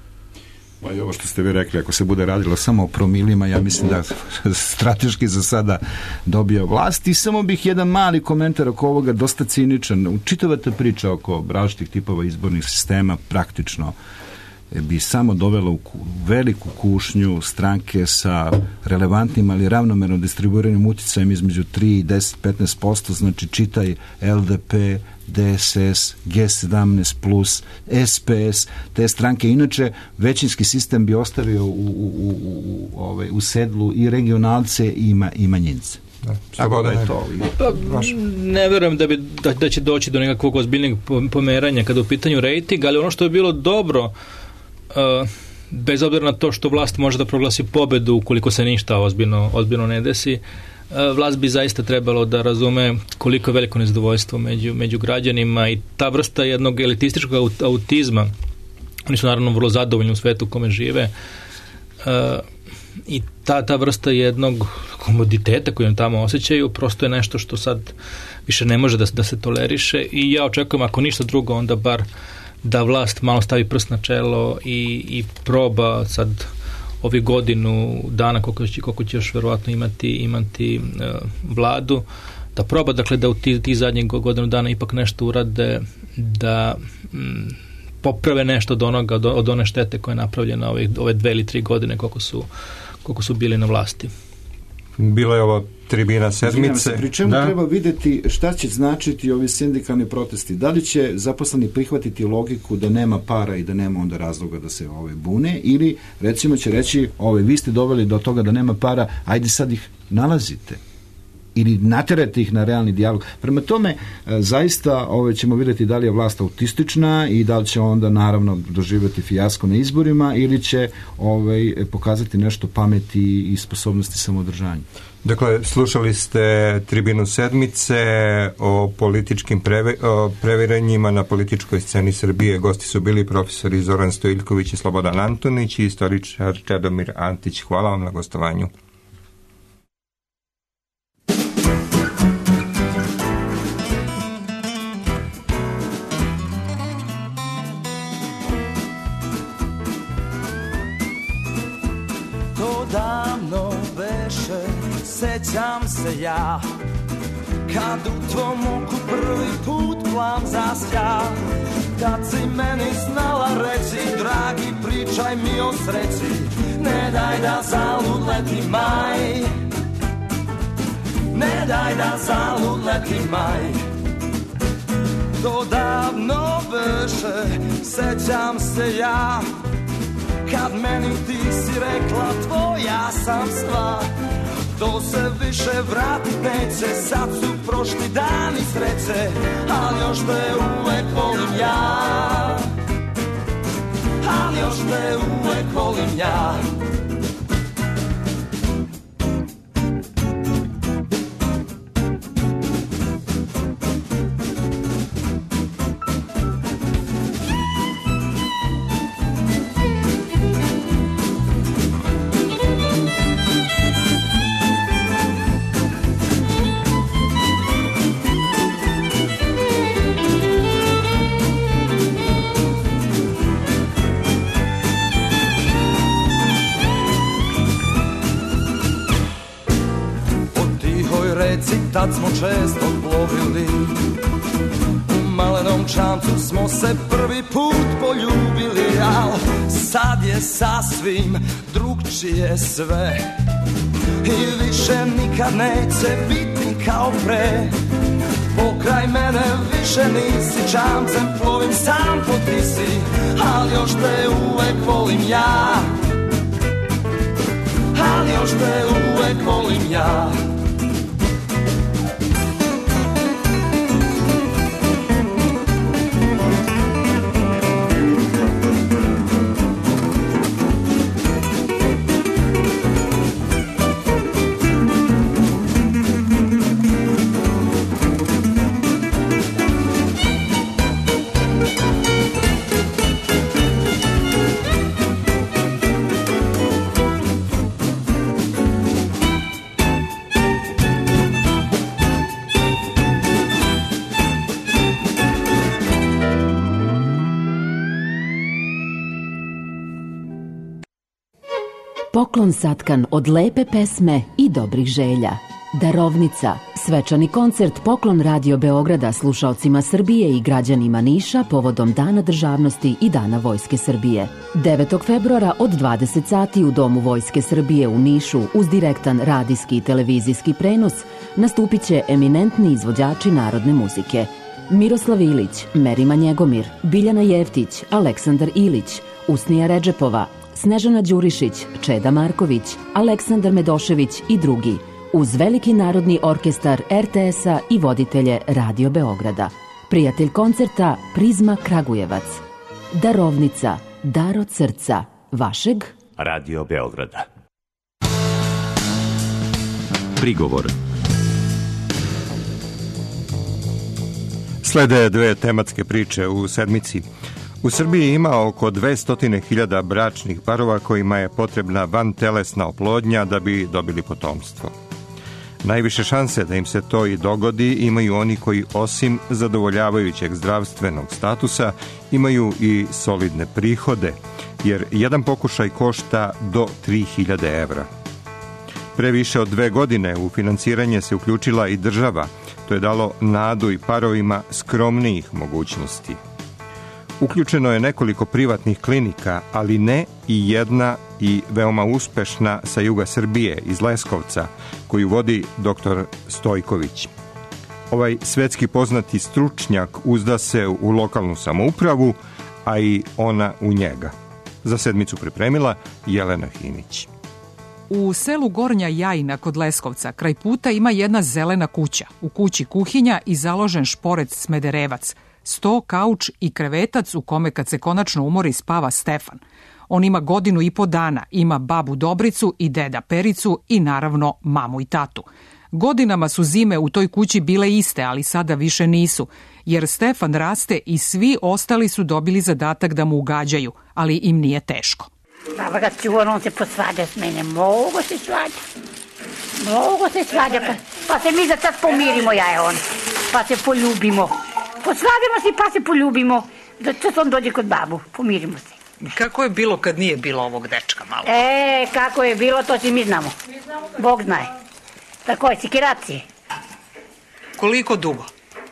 G: Pa i ovo što ste vi rekli, ako se bude radilo samo o promilima, ja mislim da strateški za sada dobija vlast. I samo bih jedan mali komentar oko ovoga, dosta ciničan. Čitava ta priča oko različitih tipova izbornih sistema praktično bi samo dovela u veliku kušnju stranke sa relevantnim, ali ravnomerno distribuiranim uticajem između tri i deset do petnaest posto, znači čitaj L D P, D S S, G sedamnaest plus, S P S, te stranke. Inače, većinski sistem bi ostavio u, u, u, u, ovaj, u sedlu i regionalce i, ma, i manjince.
B: Da, tako da je to.
H: Pa, ne verujem da, bi, da, da će doći do nekakvog ozbiljnog pomeranja kada u pitanju rejting, ali ono što je bilo dobro, Uh, bez obzira na to što vlast može da proglasi pobedu ukoliko se ništa ozbiljno, ozbiljno ne desi, uh, vlast bi zaista trebalo da razume koliko je veliko nezadovoljstvo među, među građanima, i ta vrsta jednog elitističkog autizma, oni su naravno vrlo zadovoljni u svetu u kome žive, uh, i ta, ta vrsta jednog komoditeta koju im tamo osjećaju prosto je nešto što sad više ne može da, da se toleriše, i ja očekujem, ako ništa drugo, onda bar da vlast malo stavi prst na čelo i, i proba sad ovi godinu dana koliko će, koliko će još verovatno imati, imati uh, vladu, da proba, dakle, da u ti, ti zadnjih godinu dana ipak nešto urade, da mm, poprave nešto od onoga, od, od one štete koja je napravljena ove, ove dve ili tri godine koliko su, koliko su bili na vlasti.
B: Bilo je ovo tribina sedmice.
G: Pri čemu da? Treba vidjeti šta će značiti ovi sindikalni protesti. Da li će zaposleni prihvatiti logiku da nema para i da nema onda razloga da se ove bune, ili recimo će reći, ove, vi ste doveli do toga da nema para, ajde sad ih nalazite. Ili naterate ih na realni dijalog. Prema tome, zaista ove, ćemo vidjeti da li je vlast autistična i da li će onda naravno doživjeti fijasko na izborima, ili će ove, pokazati nešto pameti i sposobnosti samodržanja.
B: Dakle, slušali ste tribinu sedmice o političkim preve, o previranjima na političkoj sceni Srbije. Gosti su bili profesori Zoran Stojiljković i Slobodan Antonić i istoričar Čedomir Antić. Hvala vam na gostovanju.
J: Sećam se ja, kad u tvom oku prvi put plan zasja, kad si meni znala reći, dragi, pričaj mi o sreći, ne daj da zalud leti maj, ne daj da zalud leti maj. To davno beše, sećam se ja, kad meni ti si rekla, tvoja sam stvar. To se više vratit neće, sad su prošli dani sreće, ali još te uvek volim ja, ali još te uvek volim ja. Tad smo često plovili, u malenom čamcu smo se prvi put poljubili, al sad je sasvim drugčije sve. I više nikad neće biti kao pre. Pokraj mene više nisi čamcem, plovim sam po Tisi, al još te uvek volim ja. Al još te uvek volim ja.
K: Poklon satkan od lepe pesme i dobrih želja. Darovnica, svečani koncert Poklon Radio Beograda slušaocima Srbije i građanima Niša povodom Dana državnosti i Dana Vojske Srbije. devetog februara od dvadeset sati u Domu Vojske Srbije u Nišu uz direktan radijski i televizijski prenos nastupit će eminentni izvođači narodne muzike. Miroslav Ilić, Merima Njegomir, Biljana Jeftić, Aleksandar Ilić, Usnija Redžepova, Snežana Đurišić, Čeda Marković, Aleksandar Medošević i drugi, uz veliki narodni orkestar er te es-a i voditelje Radio Beograda. Prijatelj koncerta Prizma Kragujevac. Darovnica, dar od srca, vašeg
A: Radio Beograda. Prigovor.
B: Slede dve tematske priče u sedmici. U Srbiji ima oko dvesta hiljada bračnih parova kojima je potrebna vantelesna oplodnja da bi dobili potomstvo. Najviše šanse da im se to i dogodi imaju oni koji osim zadovoljavajućeg zdravstvenog statusa imaju i solidne prihode, jer jedan pokušaj košta do tri hiljade evra. Pre više od dve godine u finansiranje se uključila i država. To je dalo nadu i parovima skromnijih mogućnosti. Uključeno je nekoliko privatnih klinika, ali ne i jedna i veoma uspešna sa juga Srbije, iz Leskovca, koju vodi doktor Stojković. Ovaj svetski poznati stručnjak uzda se u lokalnu samoupravu, a i ona u njega. Za sedmicu pripremila Jelena Hinić.
L: U selu Gornja Jajina kod Leskovca kraj puta ima jedna zelena kuća. U kući kuhinja i založen šporec Smederevac, sto, kauč i krevetac u kome kad se konačno umori spava Stefan. On ima godinu i po dana, ima babu Dobricu i deda Pericu i naravno mamu i tatu. Godinama su zime u toj kući bile iste, ali sada više nisu, jer Stefan raste i svi ostali su dobili zadatak da mu ugađaju, ali im nije teško.
M: Baba ga čuva, on se posvađa s mene, mnogo se svađa, mnogo se svađa, pa, pa se mi za sad pomirimo, ja je on, pa se poljubimo. Posvadimo se pa se poljubimo, da čas on dođe kod babu, pomirimo se.
L: Kako je bilo kad nije bilo ovog dečka malo?
M: E, kako je bilo, to si mi znamo. Bog znaje. Tako je, sikiracije.
L: Koliko dugo?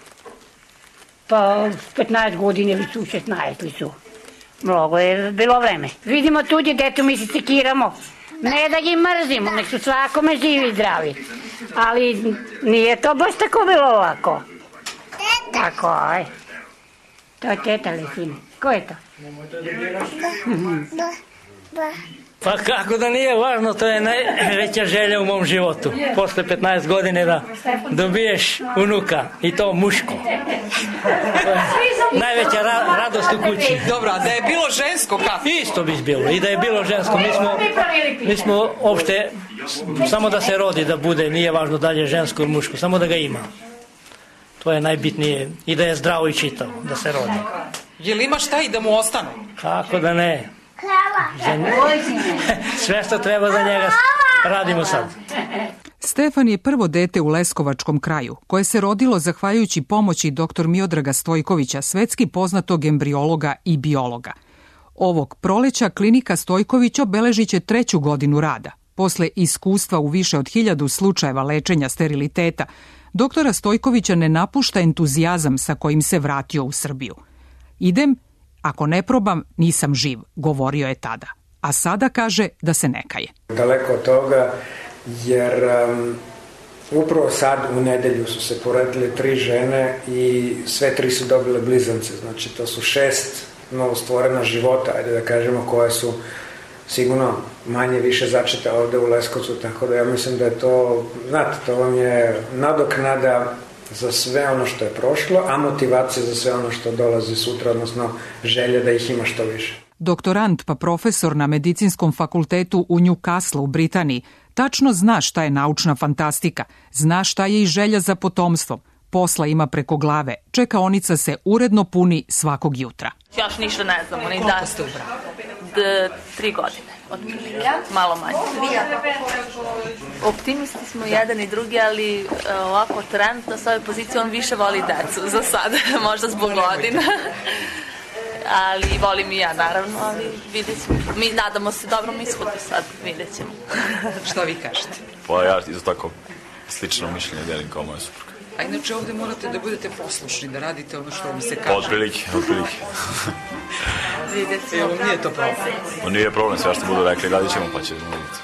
M: Pa petnaest godina ili su, šesnaest ili su. Mnogo je bilo vreme. Vidimo tuđe detu, mi se sikiramo. Ne da ih mrzimo, nek su svakome živi i zdravi. Ali nije to baš tako bilo ovako. Tako je. To je teta Lesina. Ko je to?
N: Pa kako da nije važno, to je najveća želja u mom životu. Posle petnaest godine da dobiješ unuka i to muško. Najveća ra- radost u kući.
L: Dobro, a da je bilo žensko kako?
N: Isto bi bilo, i da je bilo žensko. Mi smo, mi smo opšte, samo da se rodi, da bude, nije važno da li je žensko ili muško, samo da ga ima. To je najbitnije. I da je zdravo i čitav, da se rodi.
L: Je li ima šta i da mu ostane?
N: Kako da ne? Sve što treba za njega radimo sad.
L: Stefan je prvo dete u Leskovačkom kraju, koje se rodilo zahvaljujući pomoći doktor Miodraga Stojkovića, svetski poznatog embriologa i biologa. Ovog proleća klinika Stojković obeležit će treću godinu rada. Posle iskustva u više od hiljadu slučajeva lečenja steriliteta, doktora Stojkovića ne napušta entuzijazam sa kojim se vratio u Srbiju. Idem, ako ne probam, nisam živ, govorio je tada. A sada kaže da se ne kaje.
Y: Daleko od toga, jer um, upravo sad u nedelju su se porodile tri žene i sve tri su dobile blizance. Znači to su šest novostvorena života, ajde da kažemo, koje su sigurno manje više začeta ovde u Leskovcu, tako da ja mislim da je to, znate, to vam je nadoknada za sve ono što je prošlo, a motivacija za sve ono što dolazi sutra, odnosno želja da ih ima što više.
L: Doktorant pa profesor na medicinskom fakultetu u Newcastle u Britaniji tačno zna šta je naučna fantastika, zna šta je i želja za potomstvom. Posla ima preko glave, čekaonica se uredno puni svakog jutra.
F: Još ništa ne znamo. Koliko da,
L: ste u braku?
F: Tri godine, otprilike, malo manje. Optimisti smo jedan i drugi, ali ovako trenutno s ove pozicije on više voli decu za sad, možda zbog godina. Ali volim i ja, naravno, ali vidjet ćemo. Mi nadamo se dobrom ishodu sad, vidjet ćemo.
L: Šta vi kažete?
O: Pa ja isto tako slično mišljenje delim kao moja supruga.
L: A inače ovde morate da budete poslušni, da radite ono što vam se kaže.
O: Od prilike, od prilike.
F: Vidjet ćemo.
L: Evo, nije to problem.
O: No, nije problem, sve što budu rekli, radit ćemo, pa ćemo vidjeti.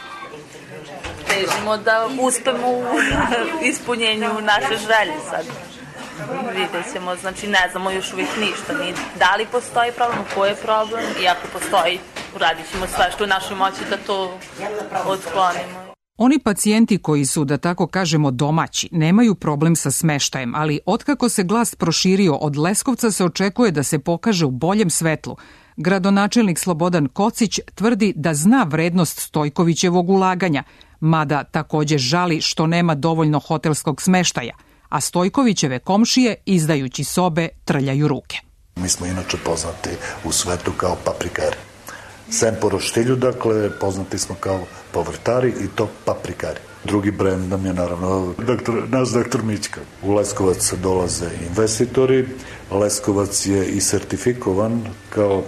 F: Težimo da uspemo u ispunjenju naše želje sad. Vidjet ćemo, znači ne znamo još uvijek ništa, ni da li postoji problem, koji je problem, i ako postoji, uradit ćemo sve što je u našoj moći da to otklonimo.
L: Oni pacijenti koji su, da tako kažemo, domaći, nemaju problem sa smeštajem, ali otkako se glas proširio od Leskovca se očekuje da se pokaže u boljem svetlu. Gradonačelnik Slobodan Kocić tvrdi da zna vrednost Stojkovićevog ulaganja, mada takođe žali što nema dovoljno hotelskog smeštaja, a Stojkovićeve komšije, izdajući sobe, trljaju ruke.
P: Mi smo inače poznati u svetu kao paprikari. Sem po roštilju, dakle, poznati smo kao povrtari i to paprikari. Drugi brend nam je naravno doktor, naš doktor Mićka. U Leskovac dolaze investitori, Leskovac je i sertifikovan kao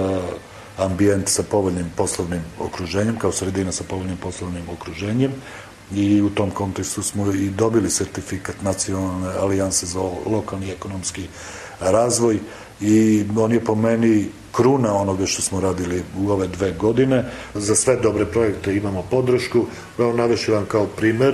P: e, ambijent sa povoljnim poslovnim okruženjem, kao sredina sa povoljnim poslovnim okruženjem, i u tom kontekstu smo i dobili sertifikat Nacionalne alijanse za lokalni ekonomski razvoj i on je po meni kruna onoga što smo radili u ove dve godine. Za sve dobre projekte imamo podršku. Evo, navešću vam kao primer,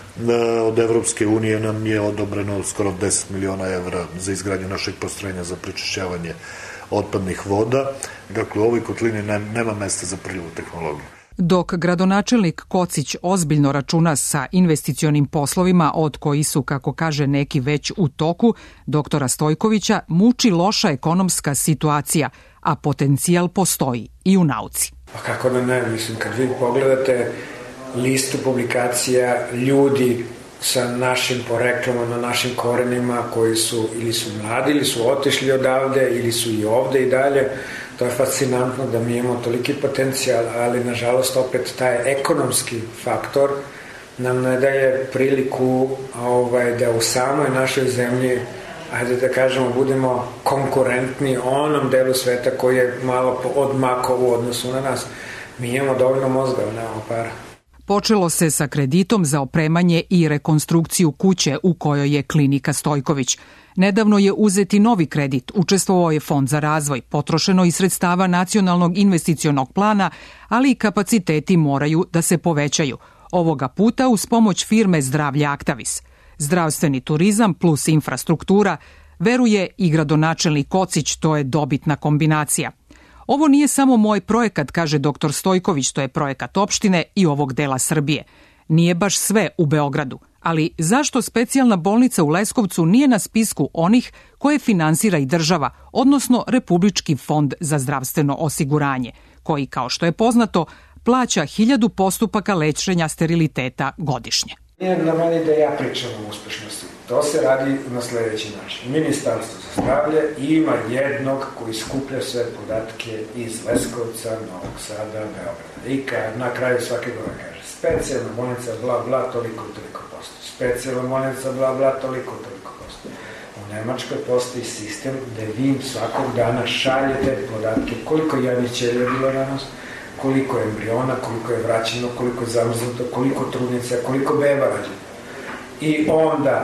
P: od Evropske unije nam je odobreno skoro deset miliona evra za izgradnju našeg postrojenja za prečišćavanje otpadnih voda. Dakle, u ovoj kotlini nema mesta za prljavu tehnologiju.
L: Dok gradonačelnik Kocić ozbiljno računa sa investicionim poslovima, od koji su, kako kaže neki, već u toku, doktora Stojkovića muči loša ekonomska situacija, a potencijal postoji i u nauci.
Y: Pa kako da ne, mislim, kad vi pogledate listu publikacija ljudi sa našim poreklama, na našim korenima, koji su ili su mladi, ili su otišli odavde, ili su i ovde i dalje, to je fascinantno da mi imamo toliki potencijal, ali nažalost opet taj ekonomski faktor nam ne daje priliku ovaj, da u samoj našoj zemlji, ajde da kažemo, budemo konkurentni onom delu sveta koji je malo odmakao u odnosu na nas. Mi imamo dovoljno mozga, nemamo para.
L: Počelo se sa kreditom za opremanje i rekonstrukciju kuće u kojoj je klinika Stojković. Nedavno je uzeti novi kredit, učestvovao je Fond za razvoj, potrošeno iz sredstava Nacionalnog investicionog plana, ali i kapaciteti moraju da se povećaju. Ovoga puta uz pomoć firme Zdravlje Aktavis. Zdravstveni turizam plus infrastruktura, veruje i gradonačelnik Kocić, to je dobitna kombinacija. Ovo nije samo moj projekat, kaže doktor Stojković, to je projekat opštine i ovog dela Srbije. Nije baš sve u Beogradu, ali zašto specijalna bolnica u Leskovcu nije na spisku onih koje finansira i država, odnosno Republički fond za zdravstveno osiguranje, koji, kao što je poznato, plaća hiljadu postupaka lečenja steriliteta godišnje.
Y: Nije na meni da ja pričam o uspešnosti. To se radi na sledeći način. Ministarstvo za zdravlje ima jednog koji skuplja sve podatke iz Leskovca, Novog Sada, Beograda. I kad na kraju svake godine kaže specijalna bolnica bla bla toliko toliko posto. Specijalna bolnica bla bla toliko toliko posto. U Nemačkoj postoji sistem gde vi svakog dana šaljete podatke koliko jadnih ćelija je bilo danas, koliko je embriona, koliko je vraćeno, koliko je zamrznuto, koliko trudnica, koliko beba rađeno. I onda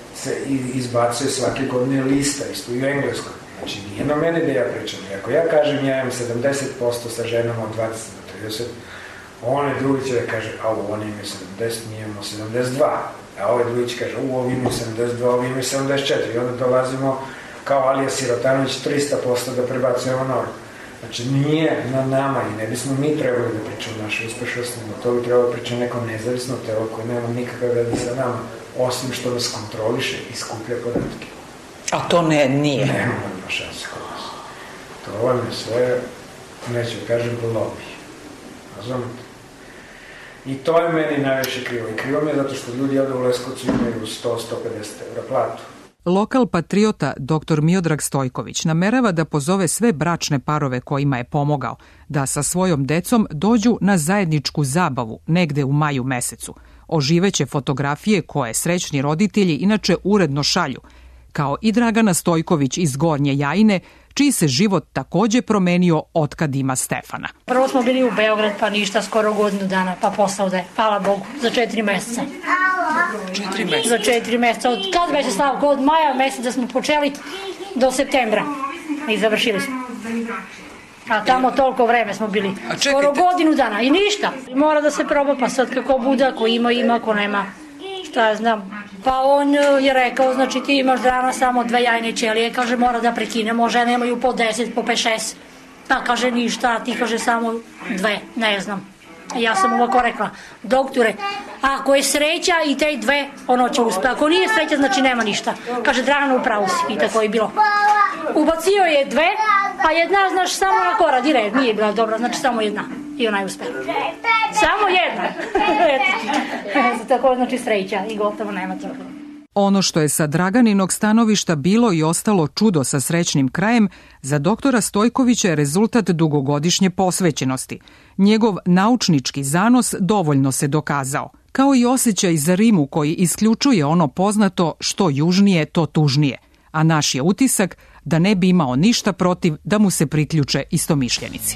Q: se izbacuje svake godine lista, isto i u Engleskoj. Znači, nije na mene da ja pričam. I ako ja kažem ja imam sedamdeset posto sa ženama od dvadeset do trideset, one drugi će da kaže, a oni imaju sedamdeset, mi imamo sedamdeset dva. A ovaj drugi će kaže, u, ovi imaju sedamdeset dva, ovi imaju sedamdeset četiri. I onda dolazimo kao Alija Sirotanović trista posto da prebacujemo nove. Znači, nije na nama i ne bismo mi trebali da pričamo naše uspešnosti, no to bi trebalo da pričamo neko nezavisno telo koje nema nikakve veze sa nama, osim što nas kontroliše i skuplja podatke.
R: A to ne, nije?
Q: Nema nema šanse kod nas. To vam je sve, neću kažem, po lobby. Razumete? I to je meni najviše krivo. I krivo mi je zato što ljudi ovde u Leskovcu imaju sto do sto pedeset evra platu.
L: Lokal patriota dr Miodrag Stojković namerava da pozove sve bračne parove kojima je pomogao da sa svojom decom dođu na zajedničku zabavu negde u maju mesecu. Oživeće fotografije koje srećni roditelji inače uredno šalju, kao i Dragana Stojković iz Gornje Jajine, čiji se život takođe promenio otkad ima Stefana.
M: Prvo smo bili u Beograd, pa ništa, skoro godinu dana, pa posle ovde, hvala Bogu, za četiri meseca.
R: Četiri meseca?
M: Za četiri meseca. Od kad već je Slavko? Od maja meseca smo počeli do septembra i završili smo. A tamo toliko vreme smo bili. Skoro godinu dana i ništa. Mora da se proba, pa sad kako bude, ako ima, ima, ako nema. Šta ja znam. Pa on je rekao, znači ti imaš Drana samo dve jajne ćelije, kaže mora da prekinemo, žene imaju po deset, po pet šest. Pa kaže ništa, ti kaže samo dve, ne znam. Ja sam ovako rekla, doktore, ako je sreća i te dve, ono će uspjeti. Ako nije sreća, znači nema ništa. Kaže, Dragana, upravo si. I tako je bilo. Ubacio je dve, a jedna, znaš, samo na kora, direkt, nije bila dobra, znači samo jedna. I ona je uspjela. Samo jedna. Tako znači sreća i gotovo nema toga.
L: Ono što je sa Draganinog stanovišta bilo i ostalo čudo sa srećnim krajem, za doktora Stojkovića je rezultat dugogodišnje posvećenosti. Njegov naučnički zanos dovoljno se dokazao, kao i osjećaj za Rimu koji isključuje ono poznato što južnije, to tužnije. A naš je utisak da ne bi imao ništa protiv da mu se priključe istomišljenici.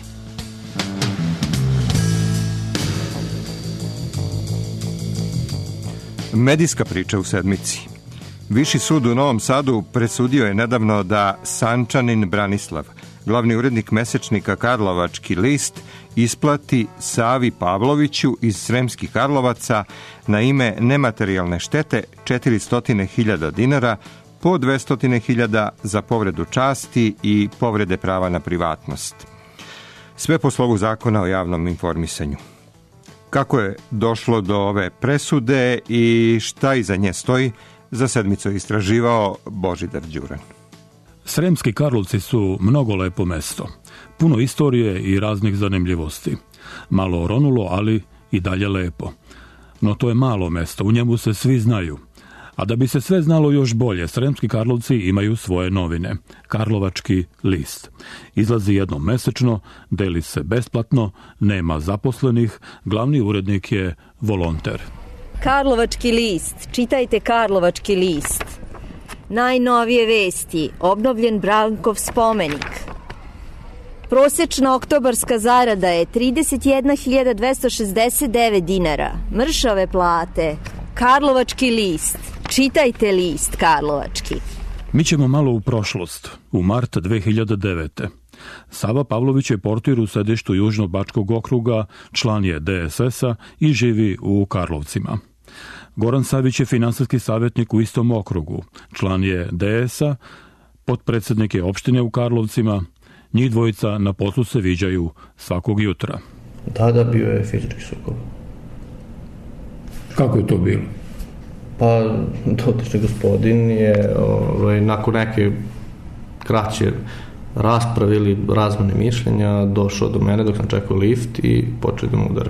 B: Medijska priča u sedmici. Viši sud u Novom Sadu presudio je nedavno da Sančanin Branislav, glavni urednik mesečnika Karlovački list, isplati Savi Pavloviću iz Sremskih Karlovaca na ime nematerijalne štete četiristo hiljada dinara, po dvesta hiljada za povredu časti i povrede prava na privatnost. Sve po slovu zakona o javnom informisanju. Kako je došlo do ove presude i šta iza nje stoji, za sedmicu je istraživao Božidar Đuran.
S: Sremski Karlovci su mnogo lepo mesto. Puno istorije i raznih zanimljivosti. Malo oronulo, ali i dalje lepo. No to je malo mesto, u njemu se svi znaju. A da bi se sve znalo još bolje, Sremski Karlovci imaju svoje novine. Karlovački list. Izlazi jednom mesečno, deli se besplatno, nema zaposlenih, glavni urednik je volonter.
U: Karlovački list. Čitajte Karlovački list. Najnovije vesti. Obnovljen Brankov spomenik. Prosečna oktobarska zarada je trideset jedna hiljada dvesta šezdeset devet dinara. Mršave plate. Karlovački list. Čitajte list Karlovački.
S: Mi ćemo malo u prošlost, u mart dve hiljade devete. Sava Pavlović je portir u sedištu Južno-Bačkog okruga, član je D S S-a i živi u Karlovcima. Goran Savić je finansijski savjetnik u istom okrugu, član je D S-a, potpredsjednik je opštine u Karlovcima, njih dvojica na poslu se viđaju svakog jutra.
V: Da, da, bio je fizički sukob.
S: Kako je to bilo?
V: Pa, dotični gospodin je ovaj, nakon neke kraće rasprave ili razmene mišljenja došao do mene dok sam čekao lift i počeo da mu udara.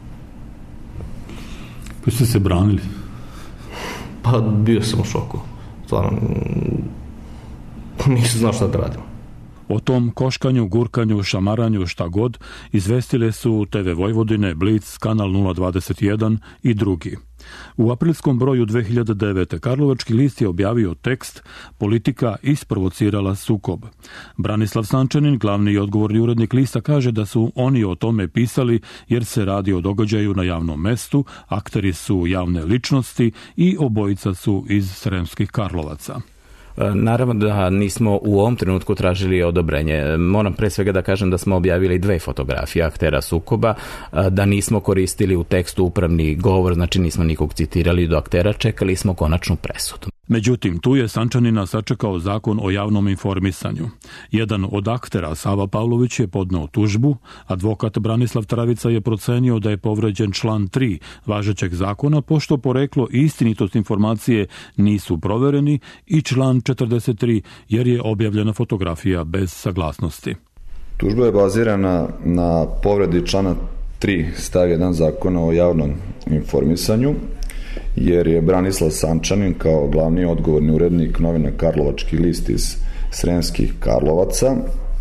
S: Pa ste se branili?
V: Pa bio sam u šoku. Stvarno, nisam znao šta da radim.
S: O tom koškanju, gurkanju, šamaranju, šta god, izvestile su te ve Vojvodine, Blic, Kanal nula dvadeset jedan i drugi. U aprilskom broju dve hiljade devete. Karlovački list je objavio tekst "Politika isprovocirala sukob". Branislav Sančanin, glavni i odgovorni urednik lista, kaže da su oni o tome pisali jer se radi o događaju na javnom mestu, akteri su javne ličnosti i obojica su iz Sremskih Karlovaca.
D: Naravno da nismo u ovom trenutku tražili odobrenje. Moram pre svega da kažem da smo objavili dve fotografije aktera sukoba, da nismo koristili u tekstu upravni govor, znači nismo nikog citirali do aktera, čekali smo konačnu presudu.
S: Međutim, tu je Sančanina sačekao zakon o javnom informisanju. Jedan od aktera, Sava Pavlović, je podneo tužbu, advokat Branislav Travica je procenio da je povređen član tri važećeg zakona, pošto poreklo i istinitost informacije nisu provereni, i član četrdeset tri jer je objavljena fotografija bez saglasnosti.
E: Tužba je bazirana na povredi člana tri stav jedan zakona o javnom informisanju, jer je Branislav Sančanin kao glavni odgovorni urednik novina Karlovački list iz Sremskih Karlovaca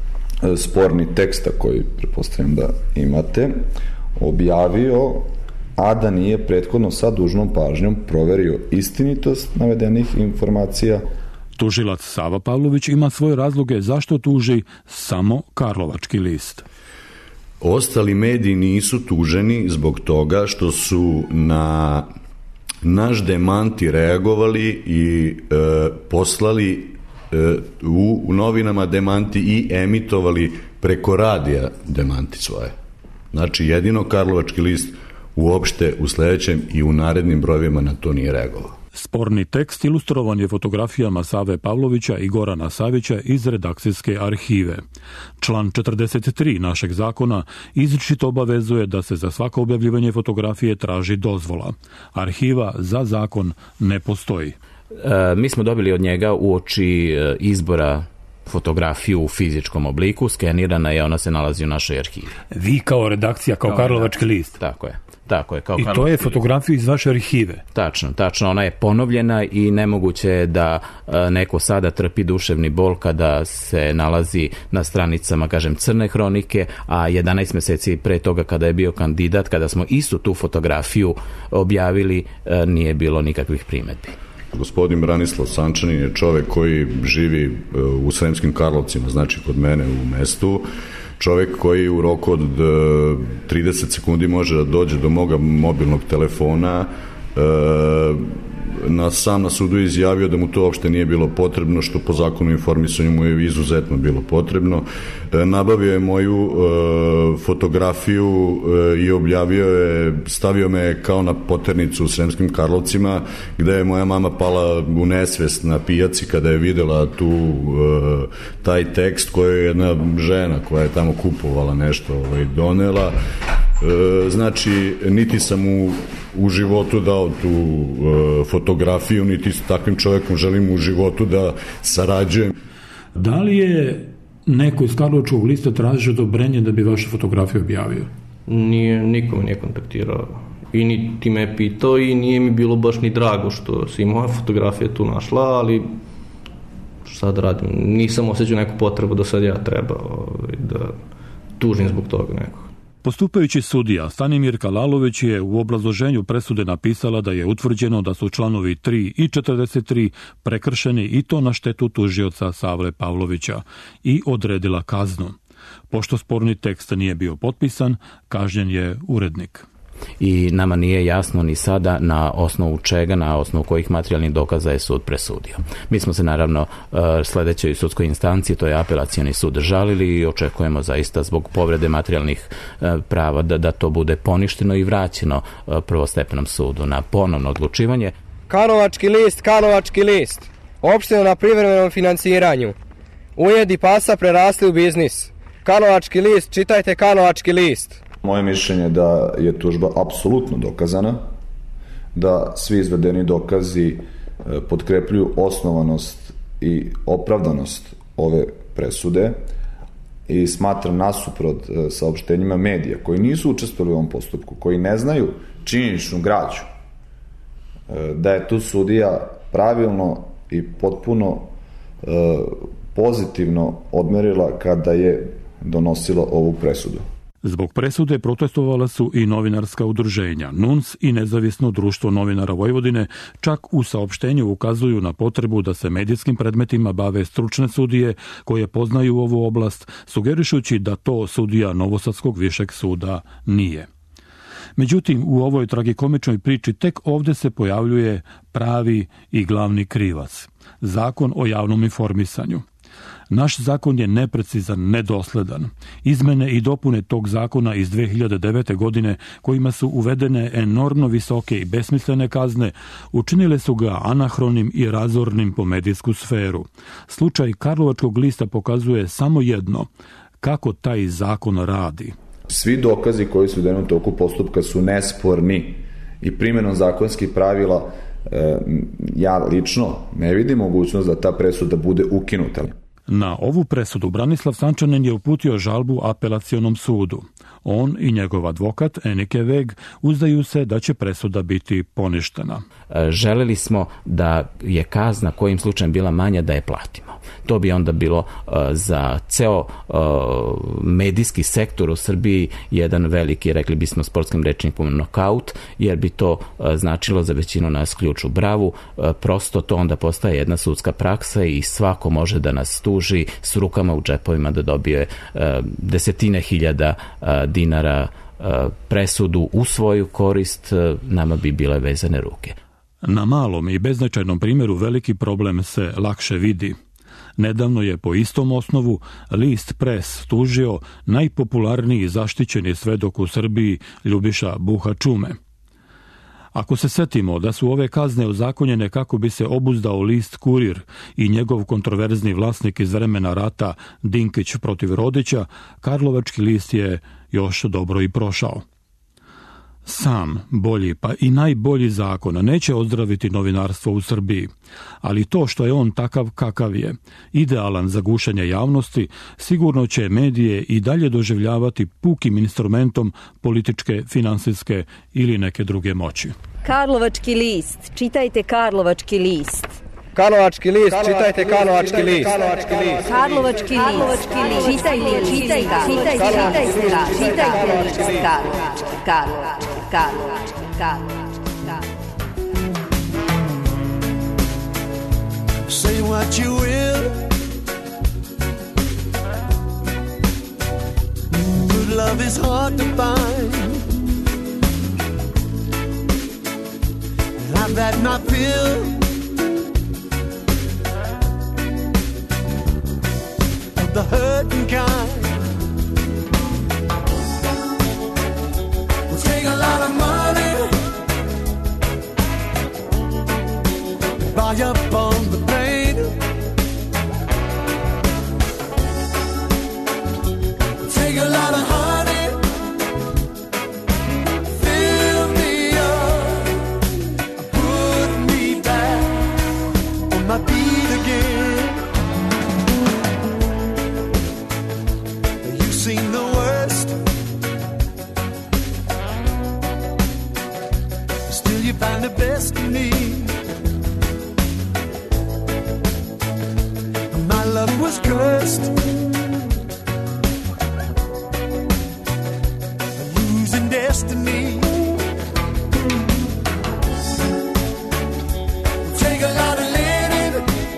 E: sporni teksta koji pretpostavljam da imate objavio, a da nije prethodno sa dužnom pažnjom proverio istinitost navedenih informacija.
S: Tužilac Sava Pavlović ima svoje razloge zašto tuži samo Karlovački list.
T: Ostali mediji nisu tuženi zbog toga što su na naš demanti reagovali i e, poslali e, u, u novinama demanti i emitovali preko radija demanti svoje. Znači, jedino Karlovački list uopšte u sledećem i u narednim brojevima na to nije reagovao.
S: Sporni tekst ilustrovan je fotografijama Save Pavlovića i Gorana Savića iz redakcijske arhive. Član četrdeset tri našeg zakona izričito obavezuje da se za svako objavljivanje fotografije traži dozvola. Arhiva za zakon ne postoji.
D: E, mi smo dobili od njega uoči izbora fotografiju u fizičkom obliku, skenirana je, ona se nalazi u našoj arhivi.
S: Vi kao redakcija, kao, kao Karlovački list?
D: Tako je. Tako je, kao
S: I to je fotografija iz vaše arhive?
D: Tačno, tačno, ona je ponovljena i nemoguće je da neko sada trpi duševni bol kada se nalazi na stranicama, kažem, Crne hronike, a jedanaest meseci pre toga kada je bio kandidat, kada smo istu tu fotografiju objavili, nije bilo nikakvih primedbi.
T: Gospodin Branislav Sančanin je čovek koji živi u Sremskim Karlovcima, znači kod mene u mestu, čovek koji u roku od trideset sekundi može da dođe do moga mobilnog telefona, na sam na sudu izjavio da mu to uopšte nije bilo potrebno, što po zakonu o informisanju mu je izuzetno bilo potrebno. Nabavio je moju e, fotografiju e, i objavio je, stavio me kao na poternicu u Sremskim Karlovcima, gde je moja mama pala u nesvest na pijaci kada je videla tu e, taj tekst koju je jedna žena koja je tamo kupovala nešto ovaj, donela. E, znači, niti sam u, u životu dao tu e, fotografiju, niti s takvim čovjekom želim u životu da sarađujem.
S: Da li je neko iz Karlovačkog lista tražio odobrenje da bi vašu fotografiju objavio?
V: Nije, niko me nije kontaktirao. I niti me je pitao i nije mi bilo baš ni drago što se i moja fotografija tu našla, ali šta da radim? Nisam osjećao neku potrebu da sad ja treba ovaj, da tužim zbog toga nekog.
S: Postupajući sudija Stanimir Kalalović je u obrazloženju presude napisala da je utvrđeno da su članovi tri i četrdeset tri prekršeni i to na štetu tužioca Savle Pavlovića i odredila kaznu. Pošto sporni tekst nije bio potpisan, kažnjen je urednik.
D: I nama nije jasno ni sada na osnovu čega, na osnovu kojih materijalnih dokaza je sud presudio. Mi smo se naravno sledećoj sudskoj instanciji, to je apelacioni sud, žalili i očekujemo zaista zbog povrede materijalnih prava da, da to bude poništeno i vraćeno prvostepenom sudu na ponovno odlučivanje.
W: Karlovački list, Karlovački list. Opšteno na privremenom financiranju. Ujedi pasa prerasli u biznis. Karlovački list, čitajte Karlovački list.
E: Moje mišljenje je da je tužba apsolutno dokazana, da svi izvedeni dokazi potkrepljuju osnovanost i opravdanost ove presude i smatram nasuprot saopštenjima medija koji nisu učestvovali u ovom postupku, koji ne znaju činjeničnu građu, da je tu sudija pravilno i potpuno pozitivno odmerila kada je donosila ovu presudu.
S: Zbog presude protestovala su i novinarska udruženja. N U N S i Nezavisno društvo novinara Vojvodine čak u saopštenju ukazuju na potrebu da se medijskim predmetima bave stručne sudije koje poznaju ovu oblast, sugerišući da to sudija Novosadskog višeg suda nije. Međutim, u ovoj tragikomičnoj priči tek ovdje se pojavljuje pravi i glavni krivac. Zakon o javnom informisanju. Naš zakon je neprecizan, nedosledan. Izmene i dopune tog zakona iz dve hiljade devete. godine, kojima su uvedene enormno visoke i besmislene kazne, učinile su ga anahronim i razornim po medijsku sferu. Slučaj Karlovačkog lista pokazuje samo jedno, kako taj zakon radi.
E: Svi dokazi koji su u toku postupka su nesporni i primjenom zakonskih pravila e, ja lično ne vidim mogućnost da ta presuda bude ukinuta.
S: Na ovu presudu Branislav Sančanin je uputio žalbu apelacionom sudu. On i njegov advokat Enike Veg uzdaju se da će presuda biti poništena.
D: Želeli smo da je kazna kojim slučajem bila manja da je platimo. To bi onda bilo uh, za ceo uh, medijski sektor u Srbiji jedan veliki, rekli bismo sportskim rečnikom, nokaut, jer bi to uh, značilo za većinu nas ključ u bravu. Uh, prosto to onda postaje jedna sudska praksa i svako može da nas tuži s rukama u džepovima da dobije uh, desetine hiljada uh, dinara uh, presudu u svoju korist, uh, nama bi bile vezane ruke.
S: Na malom i beznačajnom primjeru veliki problem se lakše vidi. Nedavno je po istom osnovu List Pres tužio najpopularniji zaštićeni svedok u Srbiji Ljubiša Buha Čume. Ako se setimo da su ove kazne ozakonjene kako bi se obuzdao list Kurir i njegov kontroverzni vlasnik iz vremena rata Dinkić protiv Rodića, Karlovački list je još dobro i prošao. Sam bolji pa i najbolji zakon neće ozdraviti novinarstvo u Srbiji, ali to što je on takav kakav je, idealan za gušenje javnosti, sigurno će medije i dalje doživljavati pukim instrumentom političke, finansijske ili neke druge moći.
U: Karlovački list, čitajte Karlovački list.
W: Karlovački list, čitajte Karlovački list.
U: Karlovački list, čitajte, čitajte, čitajte, čitajte list. Karlovački, Karlovački, Karlovački.
J: Say what you will. Good love is hard to find. Love that not feel. The hurting kind will take a lot of money, buy up on the pain, take a lot of honey, fill me up, put me back on my feet again. Seen the worst, still you find the best in me. My love was cursed, losing destiny. Take a lot of linen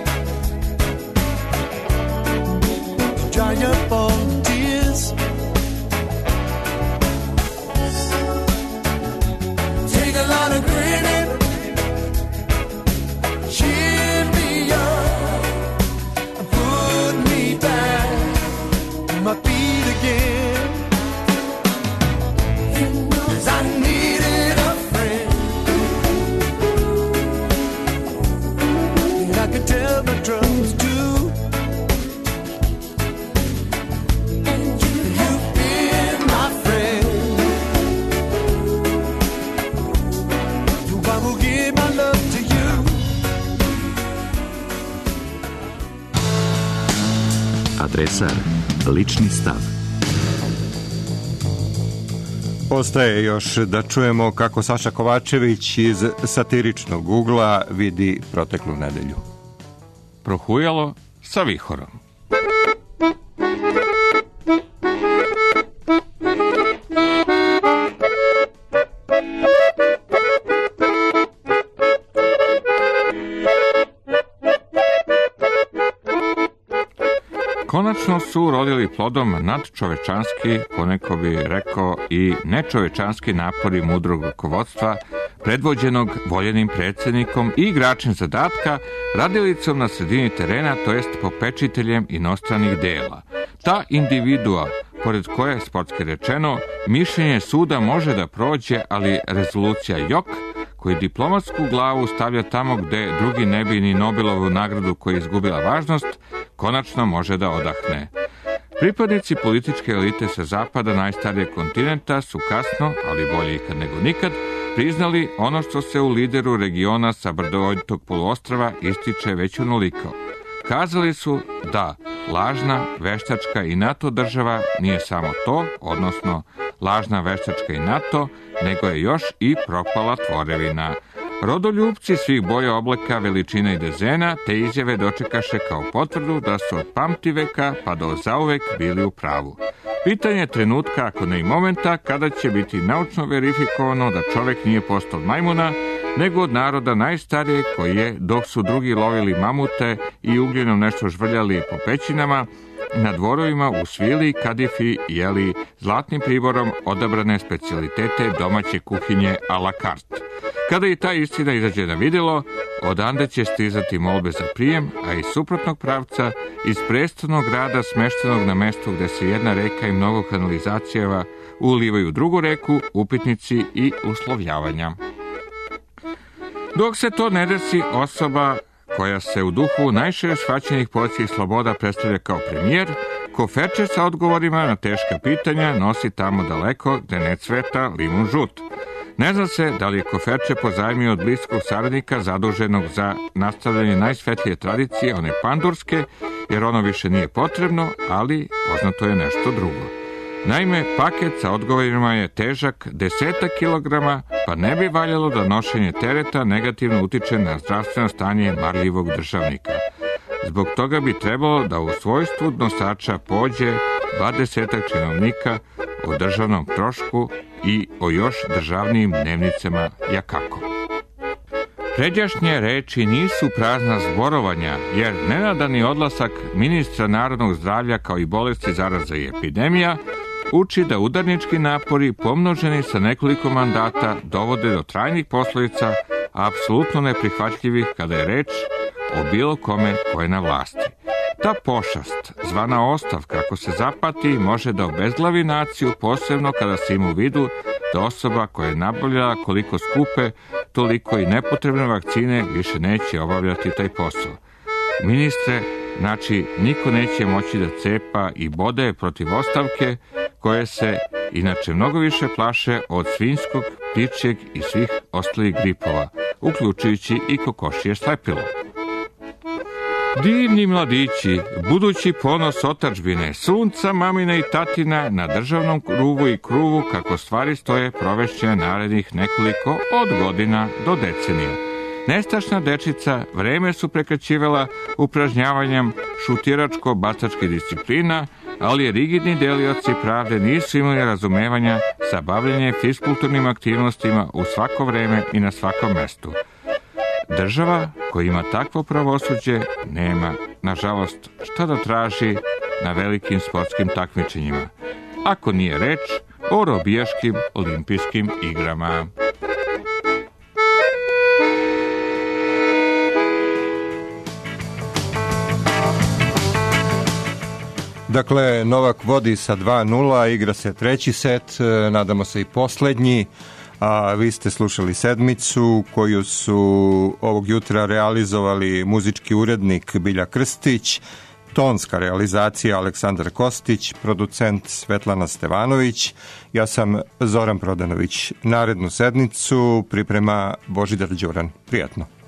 J: to dry up all
A: Adresar, lični stav.
B: Ostaje još da čujemo kako Saša Kovačević iz satiričnog ugla vidi proteklu nedelju.
C: Prohujalo sa vihorom. konačno su rodili plodom nadčovečanski, poneko bi rekao i nečovečanski napori mudrog rukovodstva, predvođenog voljenim predsjednikom i igračem zadatka, radilicom na sredini terena, to jest popečiteljem inostranih dela. Ta individua, pored koje, sportski rečeno, mišljenje suda može da prođe, ali rezolucija jok, koji diplomatsku glavu stavlja tamo gde drugi ne bi ni Nobelovu nagradu koja je izgubila važnost, konačno može da odahne. Pripadnici političke elite sa zapada najstarijeg kontinenta su kasno, ali bolje ikad nego nikad, priznali ono što se u lideru regiona sa brdovitog poluostrava ističe već onoliko. Kazali su da lažna, veštačka i NATO država nije samo to, odnosno lažna, veštačka i NATO, nego je još i propala tvorevina. Rodoljupci svih boja oblaka, veličina i dezena te izjave dočekaše kao potvrdu da su od pamtiveka pa do zauvek bili u pravu. Pitanje trenutka, ako ne i momenta, kada će biti naučno verifikovano da čovek nije postao od majmuna, nego od naroda najstarijeg koji je, dok su drugi lovili mamute i ugljenom nešto žvrljali po pećinama, na dvorovima u svili i kadifi jeli zlatnim priborom odabrane specijalitete domaće kuhinje a la carte. Kada i ta istina izađe na vidjelo, odande će stizati molbe za prijem, a iz suprotnog pravca, iz prestolnog grada smeštenog na mestu gde se jedna reka i mnogo kanalizacijeva ulivaju u drugu reku, upitnici i uslovljavanja. Dok se to ne desi, osoba koja se u duhu najšire shvaćenih policijskih sloboda predstavlja kao premijer, koferče sa odgovorima na teška pitanja nosi tamo daleko gde ne cveta limun žut. Ne zna se da li je koferče pozajmio od bliskog saradnika zaduženog za nastavljanje najsvetlije tradicije, one pandurske, jer ono više nije potrebno, ali poznato je nešto drugo. Naime, paket sa odgovorima je težak desetak kilograma, pa ne bi valjalo da nošenje tereta negativno utiče na zdravstveno stanje marljivog državnika. Zbog toga bi trebalo da u svojstvu nosača pođe dvadesetak činovnika o državnom trošku i o još državnijim dnevnicama jakako. Pređašnje reči nisu prazna zborovanja, jer nenadani odlasak ministra narodnog zdravlja kao i bolesti, zaraza i epidemija uči da udarnički napori pomnoženi sa nekoliko mandata dovode do trajnih posljedica, apsolutno neprihvatljivih kada je reč o bilo kome ko je na vlasti. Ta pošast, zvana ostavka, ako se zapati, može da obezglavi naciju, posebno kada se ima u vidu da osoba koja je nabavljala koliko skupe, toliko i nepotrebne vakcine više neće obavljati taj posao. Ministre, znači, niko neće moći da cepa i bode protiv ostavke, koje se inače mnogo više plaše od svinjskog, ptičjeg i svih ostalih gripova, uključujući i kokošije slepilo. Divni mladići, budući ponos otadžbine, sunca, mamina i tatina, na državnom ruvu i kruvu, kako stvari stoje, provešće narednih nekoliko od godina do decenija. Nestašna dečica vreme su prekraćivala upražnjavanjem šutiračko-bacačkih disciplina, ali rigidni delioci pravde nisu imali razumevanja za bavljenje fiskulturnim aktivnostima u svako vreme i na svakom mestu. Država koja ima takvo pravosuđe nema, nažalost, šta da traži na velikim sportskim takmičenjima, ako nije reč o robijaškim olimpijskim igrama.
B: Dakle, Novak vodi sa dva nula, igra se treći set, nadamo se i poslednji, a vi ste slušali sedmicu koju su ovog jutra realizovali muzički urednik Bilja Krstić, tonska realizacija Aleksandar Kostić, producent Svetlana Stevanović, ja sam Zoran Prodanović. Narednu sednicu priprema Božidar Đuran. Prijatno.